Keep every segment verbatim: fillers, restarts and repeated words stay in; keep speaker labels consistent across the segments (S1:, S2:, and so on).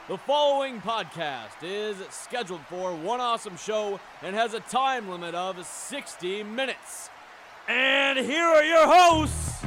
S1: The following podcast is scheduled for one awesome show and has a time limit of sixty minutes. And here are your hosts.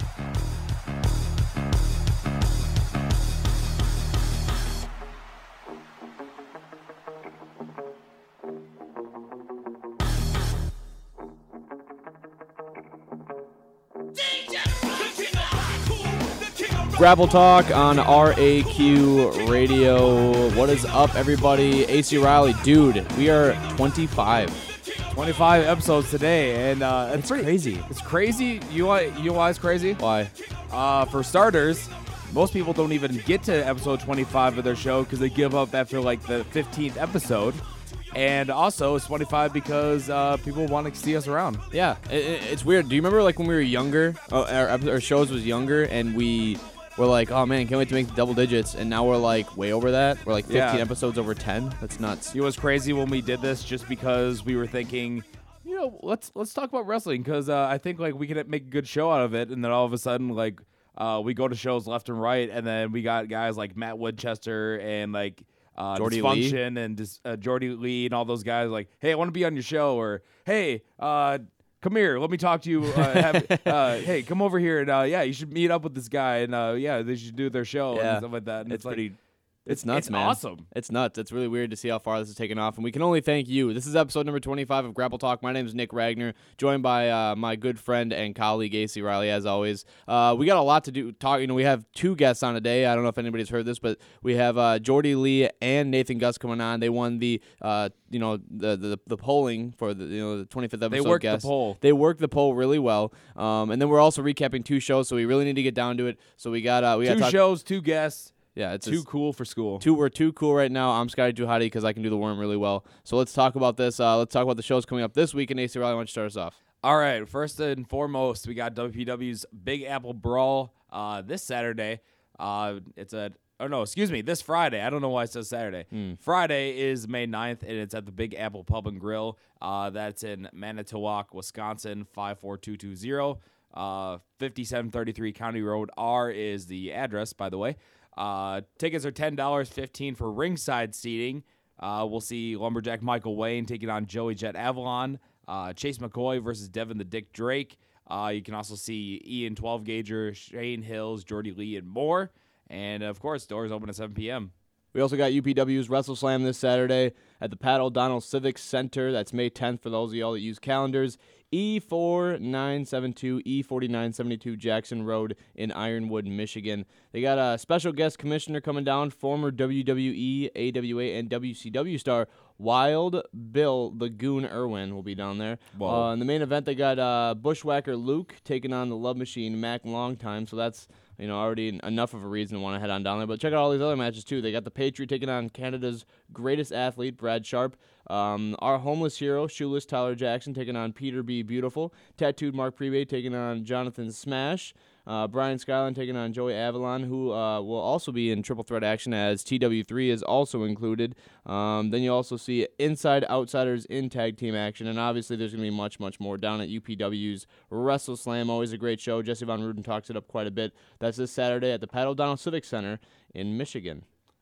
S1: Grapple Talk on R A Q Radio. What is up, everybody? A C Riley, dude, we are twenty-five.
S2: twenty-five episodes today, and uh,
S1: It's
S2: pretty
S1: crazy.
S2: It's crazy. You know, you know why it's crazy?
S1: Why?
S2: Uh, for starters, most people don't even get to episode twenty-five of their show because they give up after like the fifteenth episode. And also, it's twenty-five because uh, people want to see us around.
S1: Yeah, it, it, it's weird. Do you remember like when we were younger, uh, our, our shows was younger, and we were like, oh man, can't wait to make the double digits, and now we're like way over that. We're like fifteen
S2: Yeah.
S1: episodes over ten. That's nuts.
S2: It was crazy when we did this just because we were thinking, you know, let's let's talk about wrestling because uh, I think like we could make a good show out of it, and then all of a sudden like uh, we go to shows left and right, and then we got guys like Matt Woodchester and like uh,
S1: Jordy Lee.
S2: Dysfunction and Dis- uh, Jordy Lee and all those guys like, hey, I want to be on your show, or hey, uh, come here, let me talk to you. Uh, have, uh, hey, come over here, and uh, yeah, you should meet up with this guy, and uh, yeah, they should do their show
S1: Yeah.
S2: and stuff like that. And
S1: It's
S2: it's, like,
S1: pretty. It's nuts,
S2: it's
S1: man.
S2: awesome.
S1: It's nuts. It's really weird to see how far this has taken off, and we can only thank you. This is episode number twenty-five of Grapple Talk. My name is Nick Ragnar, joined by uh, my good friend and colleague A C Riley, as always. Uh, we got a lot to do. Talk. You know, we have two guests on today. I don't know if anybody's heard this, but we have uh, Jordy Lee and Nathan Gus coming on. They won the, uh, you know, the, the the polling for the you know the twenty-fifth episode.
S2: They worked
S1: guest.
S2: the poll.
S1: They worked the poll really well. Um, and then we're also recapping two shows, so we really need to get down to it. So we got uh, we got
S2: Two
S1: talk-
S2: shows, two guests.
S1: Yeah, it's
S2: Too
S1: just-
S2: cool for school.
S1: Two, we're too cool right now. I'm Scotty Duhati because I can do the worm really well. So let's talk about this. Uh, let's talk about the shows coming up this week. And A C Riley, why don't you start us off?
S2: All right, first and foremost, we got W P W's Big Apple Brawl uh, this Saturday. Uh, it's a oh no, excuse me, this Friday. I don't know why it says Saturday. Friday is May ninth, and it's at the Big Apple Pub and Grill. Uh, that's in Manitowoc, Wisconsin, five four two two zero. Uh, fifty-seven thirty-three County Road R is the address, by the way. Uh, tickets are ten dollars, fifteen dollars for ringside seating. Uh, we'll see Lumberjack Michael Wayne taking on Joey Jet Avalon. Uh, Chase McCoy versus Devin the Dick Drake. Uh, you can also see Ian twelve Gauger, Shane Hills, Jordy Lee, and more. And, of course, doors open at seven p.m.
S1: We also got U P W's WrestleSlam this Saturday at the Pat O'Donnell Civic Center. That's May tenth for those of y'all that use calendars. E four nine seven two, E forty-nine seventy-two Jackson Road in Ironwood, Michigan. They got a special guest commissioner coming down, former W W E, A W A, and W C W star Wild Bill Lagoon Irwin will be down there.
S2: Whoa.
S1: Uh, in the main event, they got uh, Bushwhacker Luke taking on the Love Machine Mac Longtime, so that's you know already enough of a reason to want to head on down there. But check out all these other matches, too. They got the Patriot taking on Canada's greatest athlete, Brad Sharp. Um, our homeless hero, shoeless Tyler Jackson, taking on Peter B. Beautiful. Tattooed Mark Prebe taking on Jonathan Smash. Uh, Brian Skyline taking on Joey Avalon, who uh, will also be in triple threat action as T W three is also included. Um, then you also see Inside Outsiders in tag team action, and obviously there's going to be much, much more down at U P W's WrestleSlam. Always a great show. Jesse Von Ruden talks it up quite a bit. That's this Saturday at the Pat O'Donnell Civic Center in Michigan.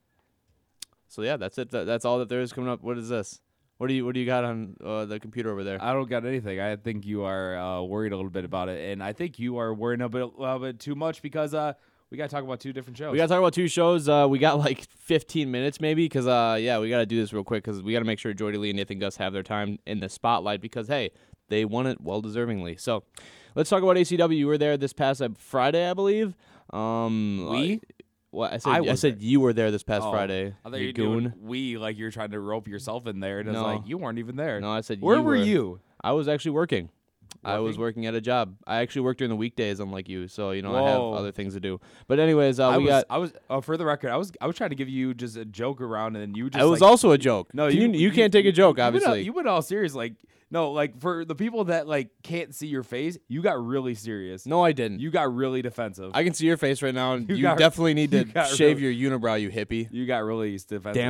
S1: So yeah, that's it. That, that's all that there is coming up. What is this? What do you What do you got on uh, the computer over there?
S2: I don't got anything. I think you are uh, worried a little bit about it, and I think you are worried a bit, a little bit too much because uh, we got to talk about two different shows.
S1: We got to talk about two shows. Uh, we got like fifteen minutes maybe because, uh, yeah, we got to do this real quick because we got to make sure Jordy Lee and Nathan Gus have their time in the spotlight because, hey, they won it well-deservingly. So let's talk about A C W. You were there this past uh, Friday, I believe. Um,
S2: We?
S1: uh, What I said?
S2: I
S1: I,
S2: was
S1: said
S2: there.
S1: you were there this past
S2: Oh,
S1: Friday.
S2: I thought
S1: you
S2: you were
S1: goon.
S2: doing we like you're trying to rope yourself in there, and it's
S1: No.
S2: like you weren't even there.
S1: No, I said
S2: Where
S1: you
S2: were
S1: were.
S2: you?
S1: I was actually working. I was
S2: Working?
S1: working at a job. I actually work during the weekdays, unlike you. So you know I have
S2: Whoa.
S1: other things to do. But anyways, uh,
S2: I
S1: we
S2: was,
S1: got.
S2: I was, uh, for the record, I was, I was trying to give you just a joke around, and then you just.
S1: It was
S2: like,
S1: also a joke.
S2: No,
S1: Can
S2: you,
S1: you, you can't take a joke,
S2: you went all-
S1: obviously.
S2: You went all serious, like no, like for the people that like can't see your face, you got really serious.
S1: No, I didn't.
S2: You got really defensive.
S1: I can see your face right now, and
S2: You
S1: you,
S2: got-
S1: definitely need
S2: you
S1: to
S2: got
S1: shave
S2: really-
S1: your unibrow, you hippie.
S2: you got really defensive.
S1: Damn it.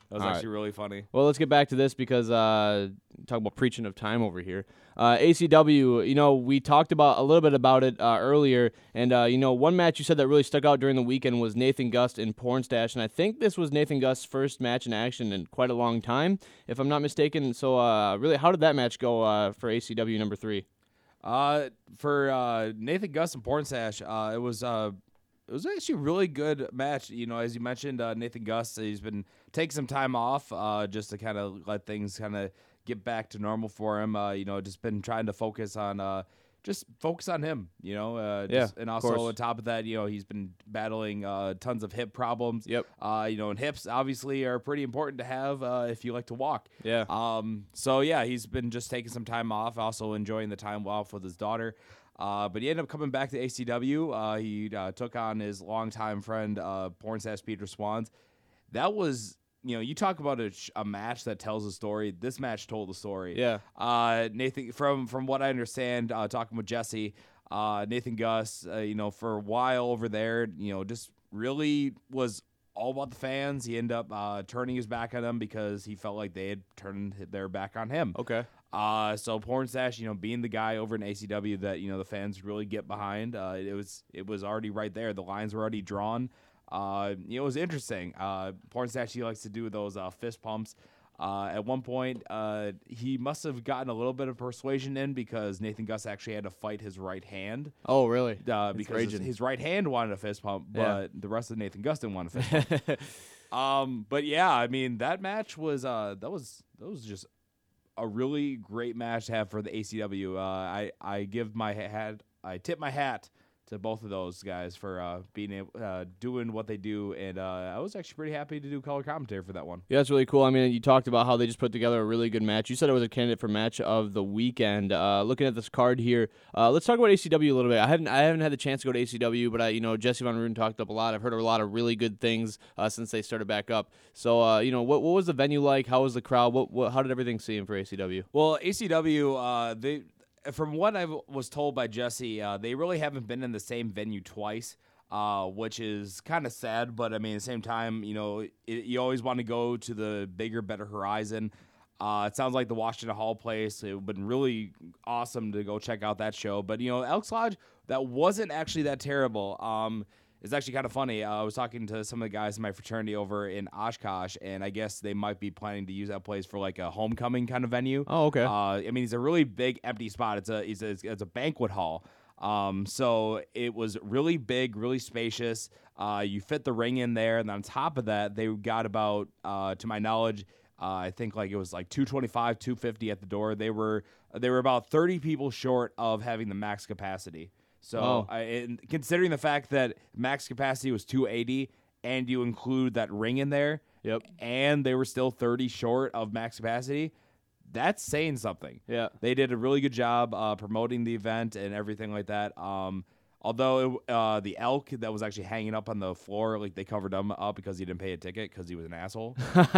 S2: That was
S1: All
S2: actually
S1: right.
S2: really funny.
S1: Well, let's get back to this because uh, talk about preaching of time over here. Uh, A C W, you know, we talked about a little bit about it uh, earlier, and uh, you know, one match you said that really stuck out during the weekend was Nathan Gust and Pornstache, and I think this was Nathan Gust's first match in action in quite a long time, if I'm not mistaken. So, uh, really, how did that match go uh, for A C W number three?
S2: Uh, for uh, Nathan Gust and Pornstache, uh, it was uh, it was actually a really good match. You know, as you mentioned, uh, Nathan Gust, he's been taking some time off uh, just to kind of let things kind of get back to normal for him. Uh, you know, just been trying to focus on uh, just focus on him. You know, uh,
S1: Yeah,
S2: just, and
S1: of
S2: also
S1: course.
S2: on top of that, you know, he's been battling uh, tons of hip problems.
S1: Yep.
S2: Uh, you know, and hips obviously are pretty important to have uh, if you like to walk.
S1: Yeah.
S2: Um. So yeah, he's been just taking some time off, also enjoying the time off with his daughter. Uh, but he ended up coming back to A C W. Uh, he uh, took on his longtime friend, uh, Pornstache Peter Swans. That was, you know, you talk about a, sh- a match that tells a story. This match told a story.
S1: Yeah.
S2: Uh, Nathan, from from what I understand, uh, talking with Jesse, uh, Nathan Gus, uh, you know, for a while over there, you know, just really was all about the fans. He ended up uh, turning his back on them because he felt like they had turned their back on him.
S1: Okay.
S2: Uh, so Pornstache, you know, being the guy over in A C W that, you know, the fans really get behind, uh, it was it was already right there. The lines were already drawn. Uh, you know, it was interesting. Uh, Pornstache, he likes to do those uh, fist pumps. Uh, at one point, uh, he must have gotten a little bit of persuasion in because Nathan Gus actually had to fight his right hand.
S1: Oh, really?
S2: Uh,
S1: It's
S2: because his,
S1: raging.
S2: his right hand wanted a fist pump, but
S1: Yeah.
S2: the rest of Nathan Gus didn't want a fist pump. um, but yeah, I mean that match was uh, that was that was just a really great match to have for the A C W. Uh, I I give my hat, I tip my hat to both of those guys for uh, being able uh, doing what they do, and uh, I was actually pretty happy to do color commentary for that one.
S1: Yeah, that's really cool. I mean, you talked about how they just put together a really good match. You said it was a candidate for match of the weekend. Uh, looking at this card here, uh, let's talk about A C W a little bit. I haven't I haven't had the chance to go to A C W, but I, you know, Jesse Von Ruden talked up a lot. I've heard a lot of really good things uh, since they started back up. So, uh, you know, what what was the venue like? How was the crowd? What, what how did everything seem for A C W?
S2: Well, A C W, uh, they, from what I was told by Jesse, uh, they really haven't been in the same venue twice, uh, which is kind of sad. But I mean, at the same time, you know, it, you always want to go to the bigger, better horizon. Uh, it sounds like the Washington Hall place. It would have been really awesome to go check out that show. But, you know, Elks Lodge, that wasn't actually that terrible. Um, it's actually kind of funny. Uh, I was talking to some of the guys in my fraternity over in Oshkosh, and I guess they might be planning to use that place for like a homecoming kind of venue.
S1: Oh, okay.
S2: Uh, I mean, it's a really big empty spot. It's a it's a, it's a banquet hall. Um, so it was really big, really spacious. Uh, you fit the ring in there, and on top of that, they got about, uh, to my knowledge, uh, I think like it was like two twenty-five, two fifty at the door. They were they were about thirty people short of having the max capacity. So,
S1: Oh.
S2: I, and considering the fact that max capacity was two eighty, and you include that ring in there,
S1: Yep.
S2: and they were still thirty short of max capacity, that's saying something.
S1: Yeah.
S2: They did a really good job uh, promoting the event and everything like that. Um, although it, uh, the elk that was actually hanging up on the floor, like they covered him up because he didn't pay a ticket because he was an asshole.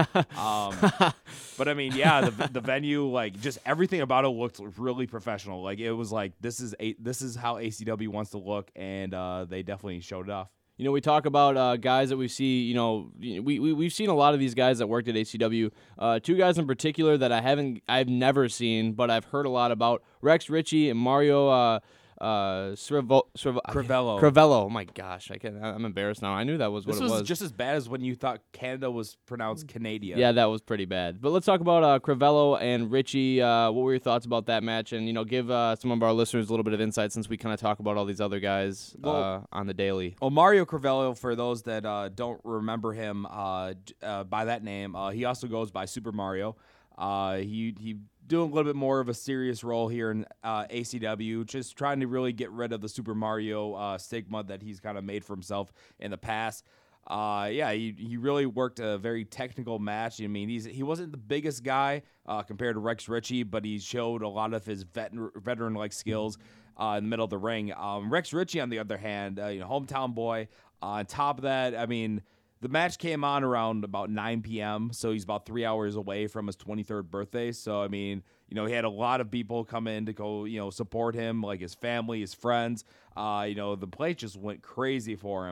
S2: um, but I mean, yeah, the the venue, like just everything about it looked really professional. Like it was like this is a this is how A C W wants to look, and uh, they definitely showed it off.
S1: You know, we talk about uh, guys that we see, you know, we, we, we've seen a lot of these guys that worked at A C W. Uh, two guys in particular that I haven't, I've never seen, but I've heard a lot about. Rex Ritchie and Mario uh, uh, Srivo, Srivo,
S2: Crivello.
S1: Crivello. Oh, my gosh. I can't, I'm embarrassed now. I knew that was what
S2: This
S1: it
S2: was,
S1: was.
S2: just as bad as when you thought Canada was pronounced Canada.
S1: Yeah, that was pretty bad. But let's talk about uh, Crivello and Ritchie. Uh, what were your thoughts about that match? And, you know, give uh, some of our listeners a little bit of insight since we kind of talk about all these other guys
S2: Well-
S1: uh, on the daily.
S2: Well, Mario Crivello, for those that uh, don't remember him uh, j- uh, by that name, uh, he also goes by Super Mario. Uh, he he doing a little bit more of a serious role here in uh, A C W, just trying to really get rid of the Super Mario uh, stigma that he's kind of made for himself in the past. Uh, yeah, he, he really worked a very technical match. I mean, he's he wasn't the biggest guy uh, compared to Rex Ritchie, but he showed a lot of his veteran veteran like skills uh, in the middle of the ring. Um, Rex Ritchie, on the other hand, uh, you know, hometown boy. Uh, on top of that, I mean, the match came on around about nine p.m., so he's about three hours away from his twenty-third birthday. So, I mean, you know, he had a lot of people come in to go, you know, support him, like his family, his friends. Uh, you know, the place just went crazy for him.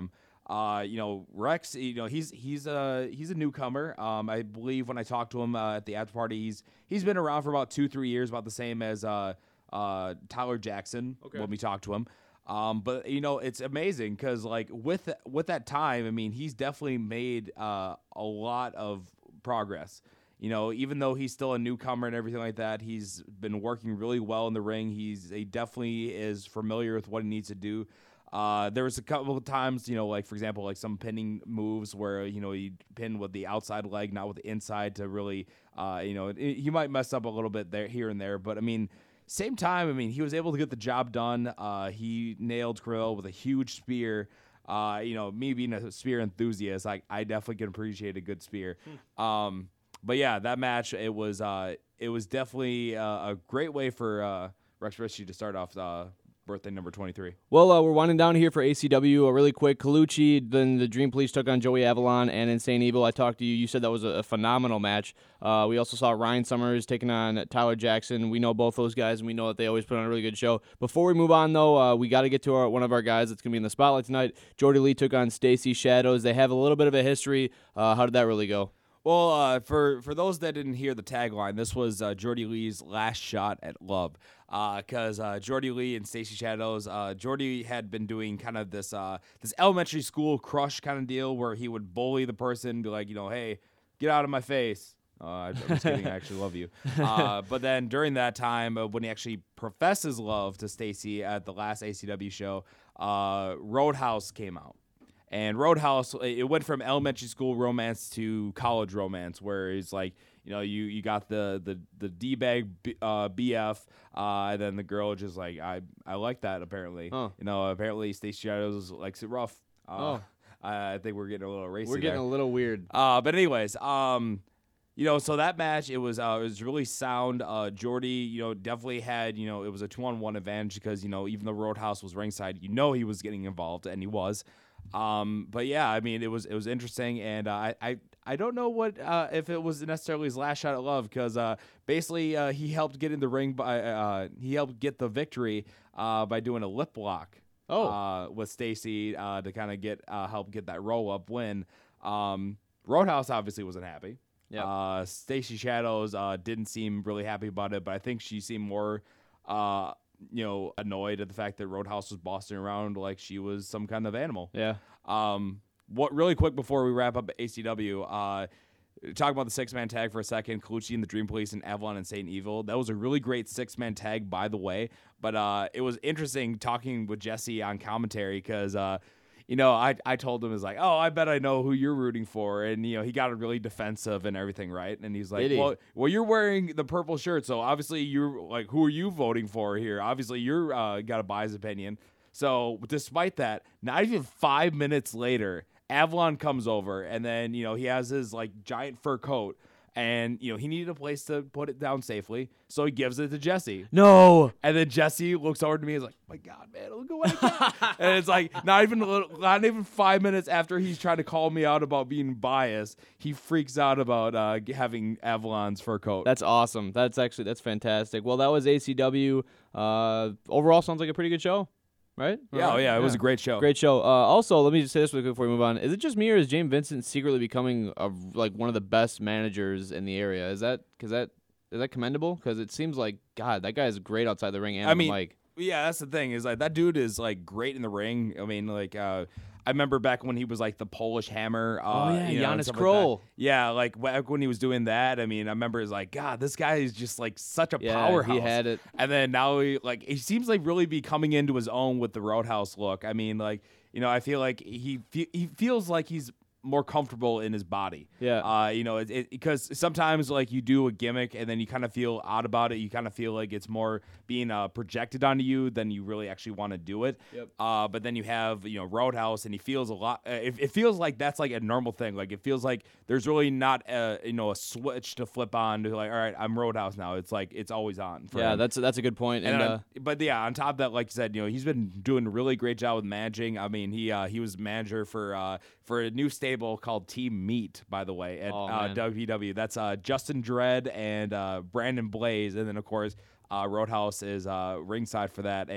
S2: Uh, you know, Rex, you know, he's he's a he's a newcomer. Um, I believe when I talked to him uh, at the after party, he's he's been around for about two three years, about the same as uh, uh, Tyler Jackson
S1: Okay.
S2: when we talked to him. Um, but you know, it's amazing because like with with that time, I mean, he's definitely made uh, a lot of progress. You know, even though he's still a newcomer and everything like that, he's been working really well in the ring. He's he definitely is familiar with what he needs to do. Uh, there was a couple of times, you know, like for example, like some pinning moves where you know he pinned with the outside leg, not with the inside, to really, uh, you know, it, he might mess up a little bit there, here and there. But I mean, same time, I mean, he was able to get the job done. Uh, he nailed Krill with a huge spear. Uh, you know, me being a spear enthusiast, I I definitely can appreciate a good spear. Hmm. Um, but yeah, that match, it was uh, it was definitely uh, a great way for uh, Rex Richie to start off uh, birthday number twenty-three.
S1: Well, uh, we're winding down here for A C W. Uh, really quick, Colucci, then the Dream Police took on Joey Avalon and Insane Evil. I talked to you. You said that was a, a phenomenal match. Uh, we also saw Ryan Summers taking on Tyler Jackson. We know both those guys, and we know that they always put on a really good show. Before we move on, though, uh, we got to get to our, one of our guys that's going to be in the spotlight tonight. Jordy Lee took on Stacy Shadows. They have a little bit of a history. Uh, how did that really go?
S2: Well, uh, for, for those that didn't hear the tagline, this was uh, Jordy Lee's last shot at love. Because uh, uh, Jordy Lee and Stacy Shadows, uh, Jordy had been doing kind of this uh, this elementary school crush kind of deal where he would bully the person, be like, you know, hey, get out of my face. Uh, I'm just kidding. I actually love you. Uh, but then during that time, uh, when he actually professes love to Stacy at the last A C W show, uh, Roadhouse came out. And Roadhouse, it went from elementary school romance to college romance, where it's like, you know, you, you got the the the D-bag B, uh, B F, uh, and then the girl just like, I I like that, apparently.
S1: Huh.
S2: You know, apparently Stacey Shadows likes it rough. Uh,
S1: Oh.
S2: I, I think we're getting a little racy
S1: We're getting
S2: there.
S1: a little weird.
S2: Uh, but anyways, um, you know, so that match, it was uh, it was really sound. Uh, Jordy, you know, definitely had, you know, it was a two-on-one advantage because, you know, even though Roadhouse was ringside, you know he was getting involved, and he was. Um, but yeah, I mean, it was it was interesting, and uh, I, I I don't know what uh, if it was necessarily his last shot at love, because uh, basically uh, he helped get in the ring by uh, he helped get the victory uh, by doing a lip lock.
S1: Oh.
S2: uh, with Stacy uh, to kind of get uh, help get that roll up win. Um, Roadhouse obviously wasn't happy.
S1: Yeah.
S2: Uh, Stacy Shadows uh, didn't seem really happy about it, but I think she seemed more, uh, you know, annoyed at the fact that Roadhouse was bossing around like she was some kind of animal.
S1: Yeah.
S2: Um, what really quick before we wrap up A C W, uh, talk about the six-man tag for a second. Colucci and the Dream Police and Avalon and Saint Evil. That was a really great six-man tag, by the way. But uh, it was interesting talking with Jesse on commentary because, uh, you know, I I told him, is like, oh, I bet I know who you're rooting for. And, you know, he got really defensive and everything, right? And he's like,
S1: Did he?
S2: well, well, you're wearing the purple shirt, so obviously you're, like, who are you voting for here? Obviously you're uh, got a biased opinion. So despite that, not even five minutes later, Avalon comes over, and then, you know, he has his, like, giant fur coat, and, you know, he needed a place to put it down safely, so he gives it to Jesse.
S1: No.
S2: And then Jesse looks over to me and is like, my God, man, look at what I got. And it's like, not even a little, not even five minutes after he's trying to call me out about being biased, he freaks out about uh, having Avalon's fur coat.
S1: That's awesome. That's actually, that's fantastic. Well, that was A C W. Uh, overall, sounds like a pretty good show. Right?
S2: yeah, oh, yeah, it was a great show.
S1: Great show. Uh, also, let me just say this really quick before we move on. Is it just me, or is James Vincent secretly becoming a, like one of the best managers in the area? Is that because that is that commendable? Because it seems like, God, that guy is great outside the ring and
S2: I
S1: on
S2: mean,
S1: the mic.
S2: Yeah, that's the thing, is like that dude is like great in the ring. I mean, like uh, I remember back when he was like the Polish Hammer. Uh,
S1: Oh, yeah,
S2: you know, and
S1: Giannis
S2: stuff
S1: Kroll.
S2: Like that. Yeah, like back when he was doing that. I mean, I remember it's like, God, this guy is just like such a
S1: Yeah,
S2: powerhouse.
S1: he had it.
S2: And then now he like he seems like really be coming into his own with the Roadhouse look. I mean, like, you know, I feel like he fe- he feels like he's more comfortable in his body.
S1: Yeah.
S2: Uh, you know, it, it, because sometimes like you do a gimmick and then you kind of feel odd about it. You kind of feel like it's more being uh, projected onto you than you really actually want to do it.
S1: Yep.
S2: Uh, but then you have, you know, Roadhouse, and he feels a lot. Uh, it, it feels like that's like a normal thing. Like it feels like there's really not a, you know, a switch to flip on to like, all right, I'm Roadhouse now. It's like it's always on. For
S1: Yeah,
S2: him.
S1: that's that's a good point.
S2: And
S1: And,
S2: on-
S1: uh,
S2: but yeah, on top of that, like you said, you know, he's been doing a really great job with managing. I mean, he uh, he was manager for uh, for a new stable called Team Meat, by the way, at
S1: Oh,
S2: uh,
S1: man.
S2: W W E. That's uh, Justin Dredd and uh, Brandon Blaze, and then of course uh, Roadhouse is uh, ringside for that. And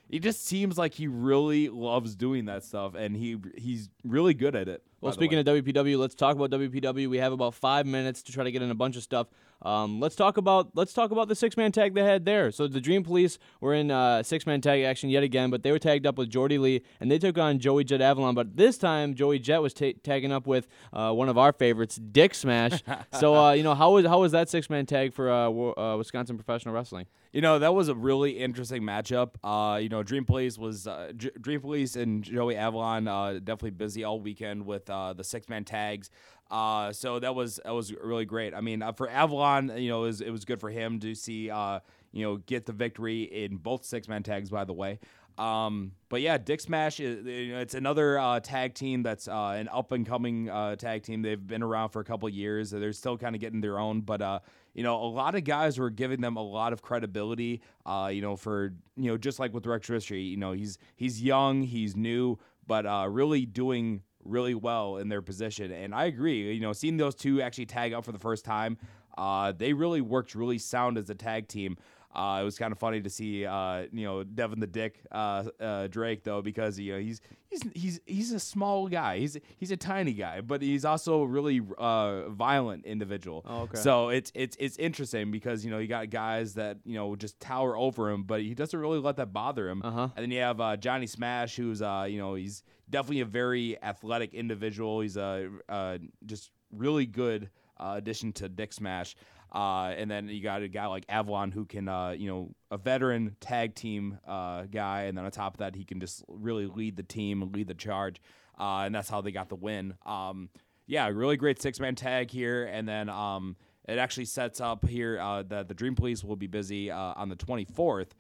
S2: He just seems like he really loves doing that stuff, and he he's really good at it.
S1: Well, speaking of W P W, let's talk about W P W. We have about five minutes to try to get in a bunch of stuff. Um, let's talk about let's talk about the six-man tag they had there. So the Dream Police were in uh, six-man tag action yet again, but they were tagged up with Jordy Lee, and they took on Joey Jet Avalon. But this time, Joey Jet was ta- tagging up with uh, one of our favorites, Dick Smash. so uh, you know, how was how was that six-man tag for uh, w- uh, Wisconsin Professional Wrestling?
S2: You know, that was a really interesting matchup. Uh, you know, Dream Police was uh, J- Dream Police and Joey Avalon uh, definitely busy all weekend with uh, the six-man tags. Uh, so that was that was really great. I mean, uh, for Avalon, you know, it was, it was good for him to see, uh, you know, get the victory in both six-man tags, by the way. Um, but yeah, Dick Smash, is, you know, it's another uh, tag team that's uh, an up-and-coming uh, tag team. They've been around for a couple of years. They're still kind of getting their own, but uh, you know, a lot of guys were giving them a lot of credibility. Uh, you know, for you know, just like with Rex Ristree, you know, he's he's young, he's new, but uh, really doing really well in their position. And I agree. You know, seeing those two actually tag up for the first time, uh, they really worked really sound as a tag team. Uh, it was kind of funny to see, uh, you know, Devin the Dick uh, uh, Drake though, because you know he's he's he's he's a small guy. He's he's a tiny guy, but he's also a really uh, violent individual.
S1: Oh, okay.
S2: So it's it's it's interesting because you know you got guys that you know just tower over him, but he doesn't really let that bother him.
S1: Uh-huh.
S2: And then you have uh, Johnny Smash, who's uh, you know he's definitely a very athletic individual. He's a uh, just really good uh, addition to Dick Smash. Uh, and then you got a guy like Avalon who can, uh, you know, a veteran tag team uh, guy. And then on top of that, he can just really lead the team and lead the charge. Uh, and that's how they got the win. Um, yeah, really great six-man tag here. And then um, it actually sets up here uh, that the Dream Police will be busy uh, on the twenty-fourth.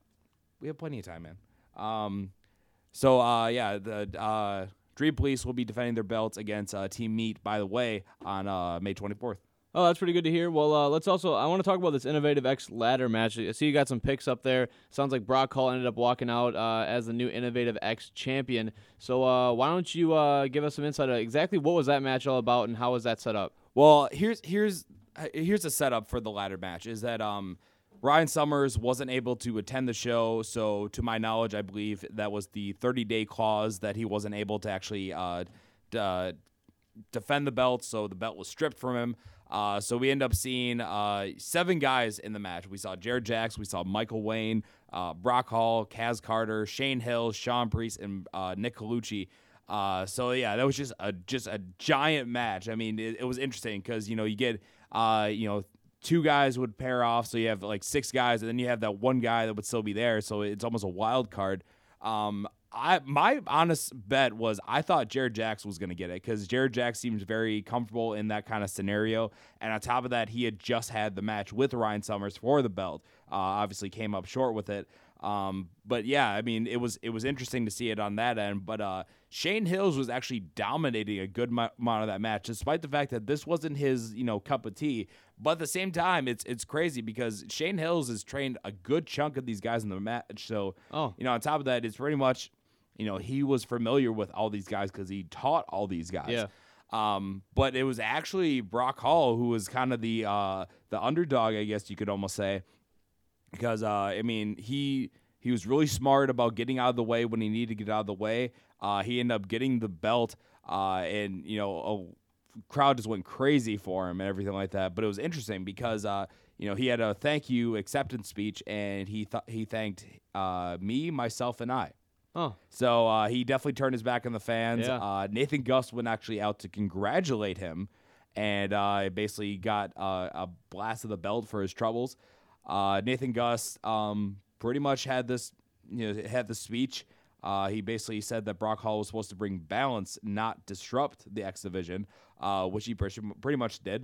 S2: We have plenty of time, man. Um, so, uh, yeah, the uh, Dream Police will be defending their belts against uh, Team Meat, by the way, on uh, May twenty-fourth.
S1: Oh, that's pretty good to hear. Well, uh, let's also, I want to talk about this Innovative X ladder match. I see you got some picks up there. Sounds like Brock Hall ended up walking out uh, as the new Innovative X champion. So uh, why don't you uh, give us some insight on exactly what was that match all about and how was that set up?
S2: Well, here's here's here's a setup for the ladder match is that um, Ryan Summers wasn't able to attend the show. So to my knowledge, I believe that was the thirty-day clause that he wasn't able to actually uh, d- uh, defend the belt. So the belt was stripped from him. Uh, so we end up seeing uh, seven guys in the match. We saw Jared Jacks, we saw Michael Wayne, uh, Brock Hall, Kaz Carter, Shane Hill, Sean Priest, and uh, Nick Colucci. Uh, so yeah, that was just a just a giant match. I mean, it, it was interesting because you know you get uh, you know two guys would pair off, so you have like six guys, and then you have that one guy that would still be there. So it's almost a wild card. Um, I my honest bet was I thought Jared Jacks was going to get it because Jared Jacks seems very comfortable in that kind of scenario. And on top of that, he had just had the match with Ryan Summers for the belt. Uh, obviously came up short with it. Um, but yeah, I mean, it was it was interesting to see it on that end. But uh, Shane Hills was actually dominating a good mo- amount of that match, despite the fact that this wasn't his you know cup of tea. But at the same time, it's it's crazy because Shane Hills has trained a good chunk of these guys in the match. So
S1: Oh.
S2: you know, on top of that, it's pretty much. You know, he was familiar with all these guys because he taught all these guys.
S1: Yeah.
S2: Um, but it was actually Brock Hall who was kind of the uh, the underdog, I guess you could almost say, because uh, I mean he he was really smart about getting out of the way when he needed to get out of the way. Uh, he ended up getting the belt, uh, and you know a crowd just went crazy for him and everything like that. But it was interesting because uh, you know he had a thank you acceptance speech, and he th- he thanked uh, me, myself, and I.
S1: Oh.
S2: So uh, he definitely turned his back on the fans.
S1: Yeah.
S2: Uh, Nathan Gus went actually out to congratulate him, and uh, basically got uh, a blast of the belt for his troubles. Uh, Nathan Gus um, pretty much had this, you know, had the speech. Uh, he basically said that Brock Hall was supposed to bring balance, not disrupt the X Division, uh, which he pretty much did.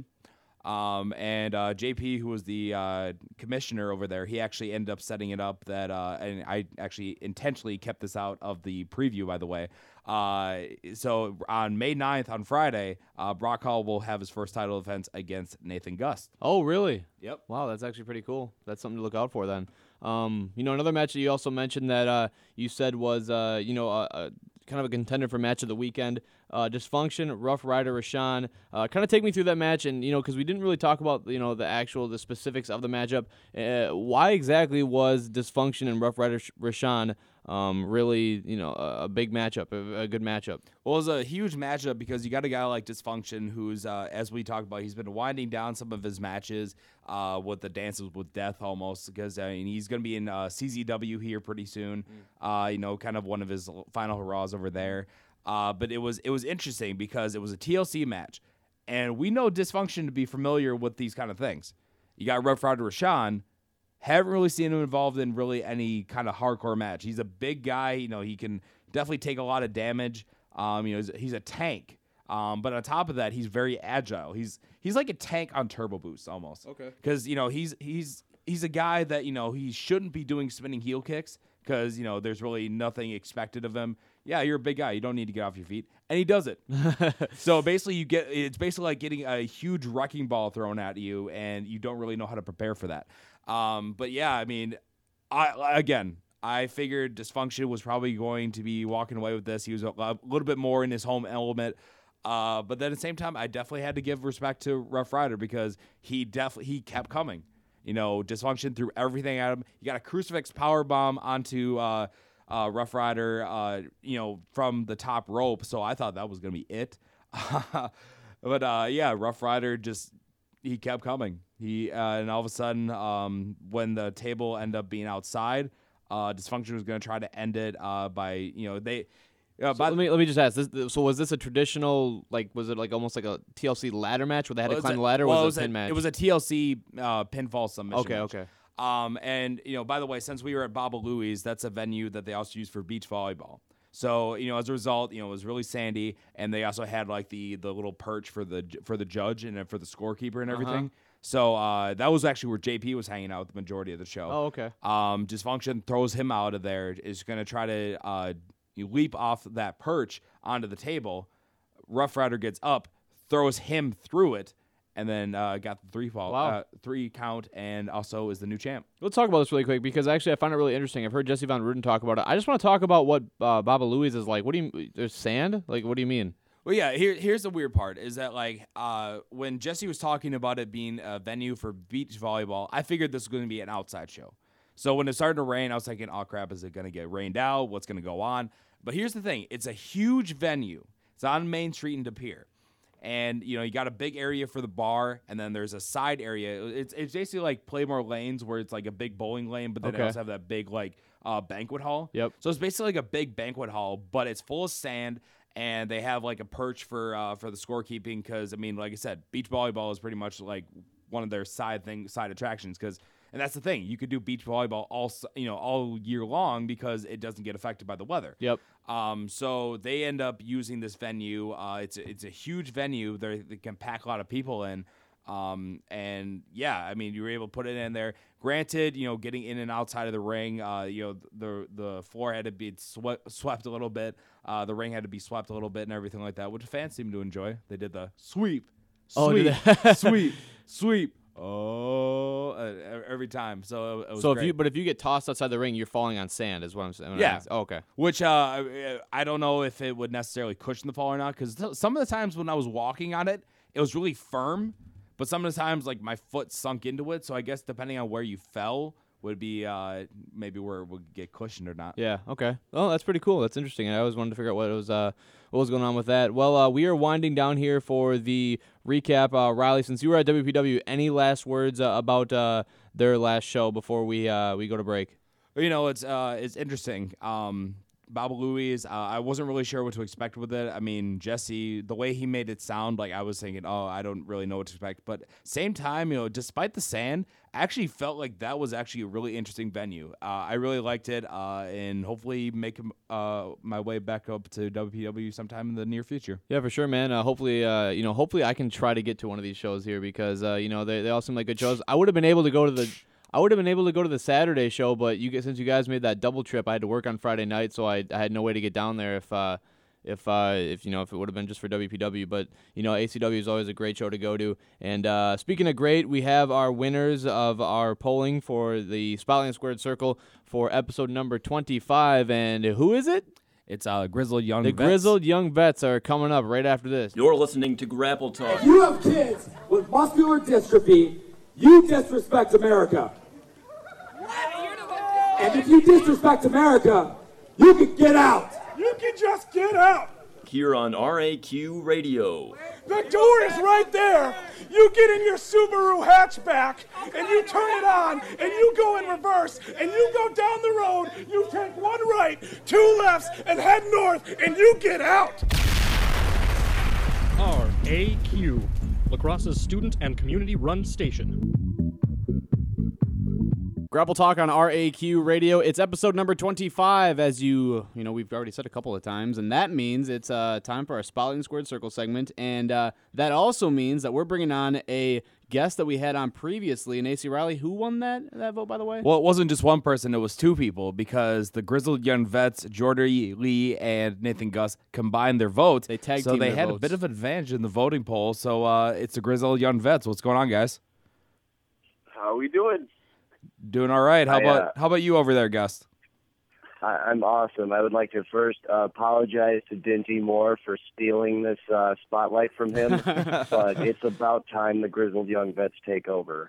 S2: Um, and uh, J P, who was the uh, commissioner over there, he actually ended up setting it up that, uh, and I actually intentionally kept this out of the preview, by the way. Uh, so on May ninth, on Friday, uh, Brock Hall will have his first title defense against Nathan Gus.
S1: Oh, really?
S2: Yep.
S1: Wow, that's actually pretty cool. That's something to look out for then. Um, you know, another match that you also mentioned that uh, you said was, uh, you know, a, a kind of a contender for match of the weekend. uh, Dysfunction, Rough Rider, Rashawn. Uh, kind of take me through that match, and you know, because we didn't really talk about you know the actual the specifics of the matchup. Uh, why exactly was Dysfunction and Rough Rider Rashawn um, really you know a, a big matchup, a, a good matchup?
S2: Well, it was a huge matchup because you got a guy like Dysfunction who's, uh, as we talked about, he's been winding down some of his matches uh, with the Dances with Death almost because I mean, he's going to be in uh, C Z W here pretty soon. Mm. Uh, you know, kind of one of his final hurrahs over there. Uh, but it was it was interesting because it was a T L C match, and we know Dysfunction to be familiar with these kind of things. You got Rough Rider Rashawn. Haven't really seen him involved in really any kind of hardcore match. He's a big guy. You know, he can definitely take a lot of damage. Um, you know, he's, he's a tank. Um, but on top of that, he's very agile. He's he's like a tank on turbo boost almost.
S1: Okay.
S2: Because you know he's he's he's a guy that you know he shouldn't be doing spinning heel kicks because you know there's really nothing expected of him. Yeah, you're a big guy. You don't need to get off your feet, and he does it. So basically, you get it's basically like getting a huge wrecking ball thrown at you, and you don't really know how to prepare for that. Um, but yeah, I mean, I again. I figured Dysfunction was probably going to be walking away with this. He was a, a little bit more in his home element. Uh, but then at the same time, I definitely had to give respect to Rough Rider because he definitely he kept coming. You know, Dysfunction threw everything at him. He got a crucifix power bomb onto uh, uh, Rough Rider, uh, you know, from the top rope. So I thought that was going to be it. But uh, yeah, Rough Rider just he kept coming. He uh, and all of a sudden, um, when the table ended up being outside. Uh, Dysfunction was going to try to end it uh, by, you know, they. Uh,
S1: so let me let me just ask. This, so was this a traditional, like, was it like almost like a T L C ladder match where they had
S2: well,
S1: to climb
S2: a,
S1: the ladder? Or
S2: well,
S1: was it a pin
S2: a,
S1: match?
S2: It was a T L C uh, pinfall submission.
S1: Okay,
S2: match.
S1: okay.
S2: Um, and you know, by the way, since we were at Baba Louie's, that's a venue that they also use for beach volleyball. So you know, as a result, you know, it was really sandy, and they also had like the the little perch for the for the judge and for the scorekeeper and everything. Uh-huh. So uh, that was actually where J P was hanging out the majority of the show.
S1: Oh, okay.
S2: Um, Dysfunction throws him out of there. Is going to try to uh, leap off that perch onto the table. Rough Rider gets up, throws him through it, and then uh, got the three fall,
S1: wow.
S2: uh, three count, and also is the new champ.
S1: Let's talk about this really quick because actually I find it really interesting. I've heard Jesse Von Ruden talk about it. I just want to talk about what uh, Baba Louie's is like. What do you? There's sand? Like, what do you mean?
S2: Well, yeah, here, here's the weird part is that, like, uh, when Jesse was talking about it being a venue for beach volleyball, I figured this was going to be an outside show. So when it started to rain, I was thinking, oh, crap, is it going to get rained out? What's going to go on? But here's the thing. It's a huge venue. It's on Main Street in De Pere. And, you know, you got a big area for the bar, and then there's a side area. It's it's basically like Playmore Lanes where it's like a big bowling lane, but then
S1: okay.
S2: they also have that big, like, uh, banquet hall.
S1: Yep.
S2: So it's basically like a big banquet hall, but it's full of sand. And they have like a perch for uh, for the scorekeeping because I mean, like I said, beach volleyball is pretty much like one of their side thing side attractions. Because and that's the thing, you could do beach volleyball all you know all year long because it doesn't get affected by the weather.
S1: Yep.
S2: Um. So they end up using this venue. Uh. It's a, it's a huge venue. They they can pack a lot of people in. Um. And yeah, I mean, you were able to put it in there. Granted, you know, getting in and outside of the ring, uh, you know, the the floor had to be swept, swept a little bit. Uh, the ring had to be swept a little bit and everything like that, which fans seem to enjoy. They did the sweep, sweep,
S1: oh,
S2: sweep, sweep. Oh, uh, every time. So it was
S1: so
S2: great.
S1: if you but if you get tossed outside the ring, you're falling on sand, is what I'm saying.
S2: Yeah.
S1: Oh, okay.
S2: Which uh, I don't know if it would necessarily cushion the fall or not, because some of the times when I was walking on it, it was really firm. But some of the times, like, my foot sunk into it, so I guess depending on where you fell would be uh, maybe where it would get cushioned or not.
S1: Yeah, okay. Oh, that's pretty cool. That's interesting. I always wanted to figure out what was uh, what was going on with that. Well, uh, we are winding down here for the recap. Uh, Riley, since you were at W P W, any last words uh, about uh, their last show before we uh, we go to break?
S2: You know, it's uh, it's interesting. Um, Baba Louie's, uh, I wasn't really sure what to expect with it. I mean, Jesse, the way he made it sound, like I was thinking, oh, I don't really know what to expect. But same time, you know, despite the sand, I actually felt like that was actually a really interesting venue. Uh, I really liked it, uh, and hopefully make uh, my way back up to W P W sometime in the near future.
S1: Yeah, for sure, man. Uh, hopefully, uh, you know, hopefully I can try to get to one of these shows here because, uh, you know, they they all seem like good shows. I would have been able to go to the. I would have been able to go to the Saturday show, but you get since you guys made that double trip, I had to work on Friday night, so I, I had no way to get down there if uh, if uh, if you know if it would have been just for W P W. But you know, A C W is always a great show to go to. And uh, speaking of great, we have our winners of our polling for the Spotlight Squared Circle for episode number twenty-five. And who is it?
S2: It's uh, Grizzled Young
S1: The
S2: Vets.
S1: Grizzled Young Vets are coming up right after this.
S3: You're listening to Grapple Talk.
S4: If you have kids with muscular dystrophy, you disrespect America. And if you disrespect America, you can get out.
S5: You can just get out.
S3: Here on R A Q Radio.
S5: The door is right there. You get in your Subaru hatchback and you turn it on and you go in reverse and you go down the road. You take one right, two lefts, and head north and you get out.
S6: R A Q, La Crosse's student and community-run station.
S1: Grapple Talk on R A Q Radio. It's episode number twenty-five, as you, you know, we've already said a couple of times, and that means it's uh, time for our Spotlight Squared Circle segment, and uh, that also means that we're bringing on a guest that we had on previously, and A C Riley. Who won that that vote, by the way?
S2: Well, it wasn't just one person, it was two people, because the Grizzled Young Vets, Jordy Lee and Nathan Gus, combined their votes.
S1: They tag
S2: So
S1: teamed
S2: they
S1: their
S2: had
S1: votes.
S2: a bit of advantage in the voting poll, so uh, it's the Grizzled Young Vets. What's going on, guys?
S7: How we doing?
S2: Doing all right. How
S7: I,
S2: about
S7: uh,
S2: how about you over there, Gus?
S7: I, I'm awesome. I would like to first uh, apologize to Dinty Moore for stealing this uh, spotlight from him, but it's about time the Grizzled Young Vets take over.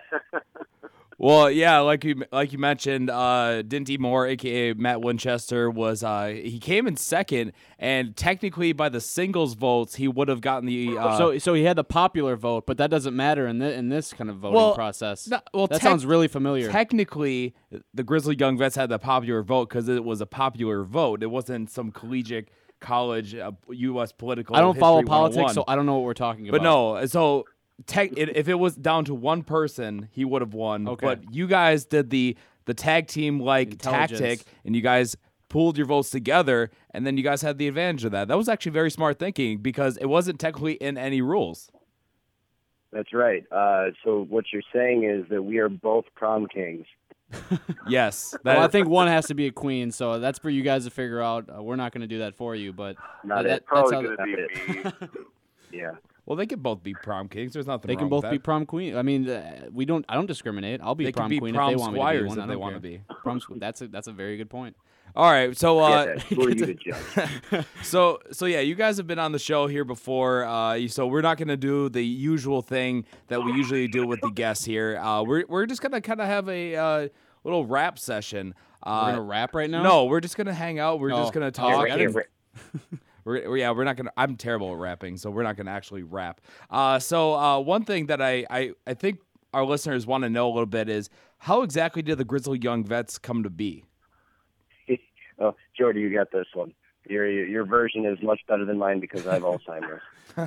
S2: Well, yeah, like you like you mentioned, uh, Dinty Moore, aka Matt Winchester, was uh, he came in second, and technically by the singles votes, he would have gotten the. Uh,
S1: so, so he had the popular vote, but that doesn't matter in, the, in this kind of voting
S2: Well,
S1: process.
S2: no, well,
S1: that
S2: tec-
S1: sounds really familiar.
S2: Technically, the Grizzly Young Vets had the popular vote because it was a popular vote. It wasn't some collegiate college uh, U S political.
S1: I don't follow
S2: history
S1: politics,
S2: one oh one.
S1: so I don't know what we're talking
S2: But
S1: about.
S2: no, so tech, it, if it was down to one person, he would have won.
S1: Okay.
S2: But you guys did the the tag team like
S1: Intelligence.
S2: tactic, and you guys pooled your votes together, and then you guys had the advantage of that. That was actually very smart thinking because it wasn't technically in any rules.
S7: That's right. Uh, so what you're saying is that we are both prom kings.
S2: Yes. That,
S1: Well, I think one has to be a queen, so that's for you guys to figure out. Uh, we're not going to do that for you, but
S7: Not
S1: uh,
S7: it.
S1: that, that's
S8: Probably
S1: how
S8: going to
S7: that-
S8: be me.
S7: Yeah.
S2: well, they could both be prom kings. There's nothing
S1: they
S2: wrong
S1: can both
S2: with
S1: be
S2: that.
S1: prom queen. I mean, uh, we don't. I don't discriminate. I'll be
S2: They
S1: prom
S2: could be
S1: queen
S2: prom
S1: if they want me to
S2: squires
S1: be one.
S2: if
S1: I
S2: they
S1: don't
S2: wanna
S1: care.
S2: be.
S1: Prom squ- That's a that's a very good point.
S2: All right, so uh,
S7: Get that. Who are you to judge?
S2: so so yeah, you guys have been on the show here before. Uh, you- so we're not gonna do the usual thing that we usually do with the guests here. Uh, we're we're just gonna kind of have a uh, little rap session. Uh,
S1: We're gonna rap right now.
S2: No, we're just gonna hang out. We're
S1: Oh.
S2: just gonna
S1: Oh,
S2: talk.
S1: I didn't-
S2: We're, we're- yeah, we're not gonna. I'm terrible at rapping, so we're not gonna actually rap. Uh, so uh, one thing that I, I I think our listeners want to know a little bit is how exactly did the Grizzly Young Vets come to be?
S7: Oh, Jordy, you got this one. Your your version is much better than mine because I have Alzheimer's.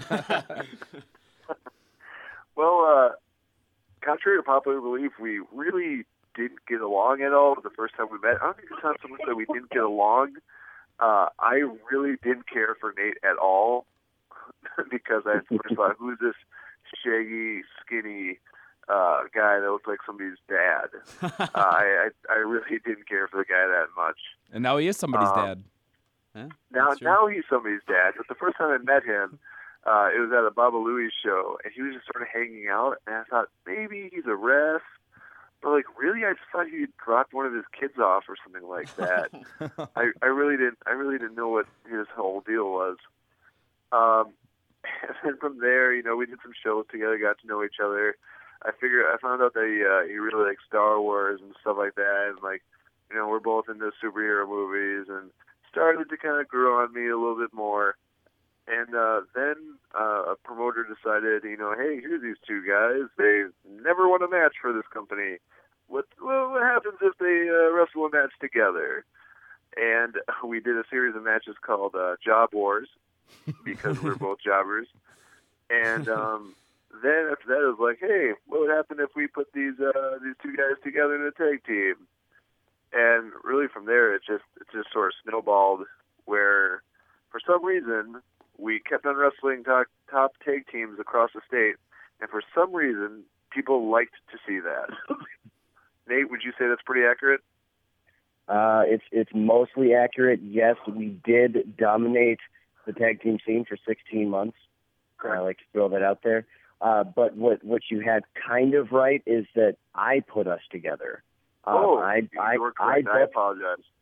S8: Well, uh, contrary to popular belief, we really didn't get along at all the first time we met. I don't think it's not so much that we didn't get along. Uh, I really didn't care for Nate at all because I first thought, who's this shaggy, skinny uh, guy that looks like somebody's dad? uh, I, I I really didn't care for the guy that much.
S2: And now he is somebody's
S8: Um,
S2: dad.
S1: Huh?
S8: Now,
S1: That's true.
S8: now he's somebody's dad. But the first time I met him, uh, it was at a Baba Louie show, and he was just sort of hanging out. And I thought maybe he's a ref, but like really, I just thought he dropped one of his kids off or something like that. I, I really didn't. I really didn't know what his whole deal was. Um, and then from there, you know, we did some shows together, got to know each other. I figured I found out that he uh, he really likes Star Wars and stuff like that, and like, you know, we're both into superhero movies, and started to kind of grow on me a little bit more. And uh, then uh, a promoter decided, you know, hey, here's these two guys. They never won a match for this company. What well, what happens if they uh, wrestle a match together? And we did a series of matches called uh, Job Wars because we're both jobbers. And um, then after that, it was like, hey, what would happen if we put these uh, these two guys together in a tag team? And really from there, it just it just sort of snowballed where, for some reason, we kept on wrestling top, top tag teams across the state, and for some reason, people liked to see that. Nate, would you say that's pretty accurate?
S7: Uh, it's it's mostly accurate. Yes, we did dominate the tag team scene for sixteen months. I like to throw that out there. Uh, but what what you had kind of right is that I put us together. Uh,
S8: oh,
S7: I
S8: you
S7: I
S8: were
S7: I,
S8: correct. I,
S7: def-
S8: apologize.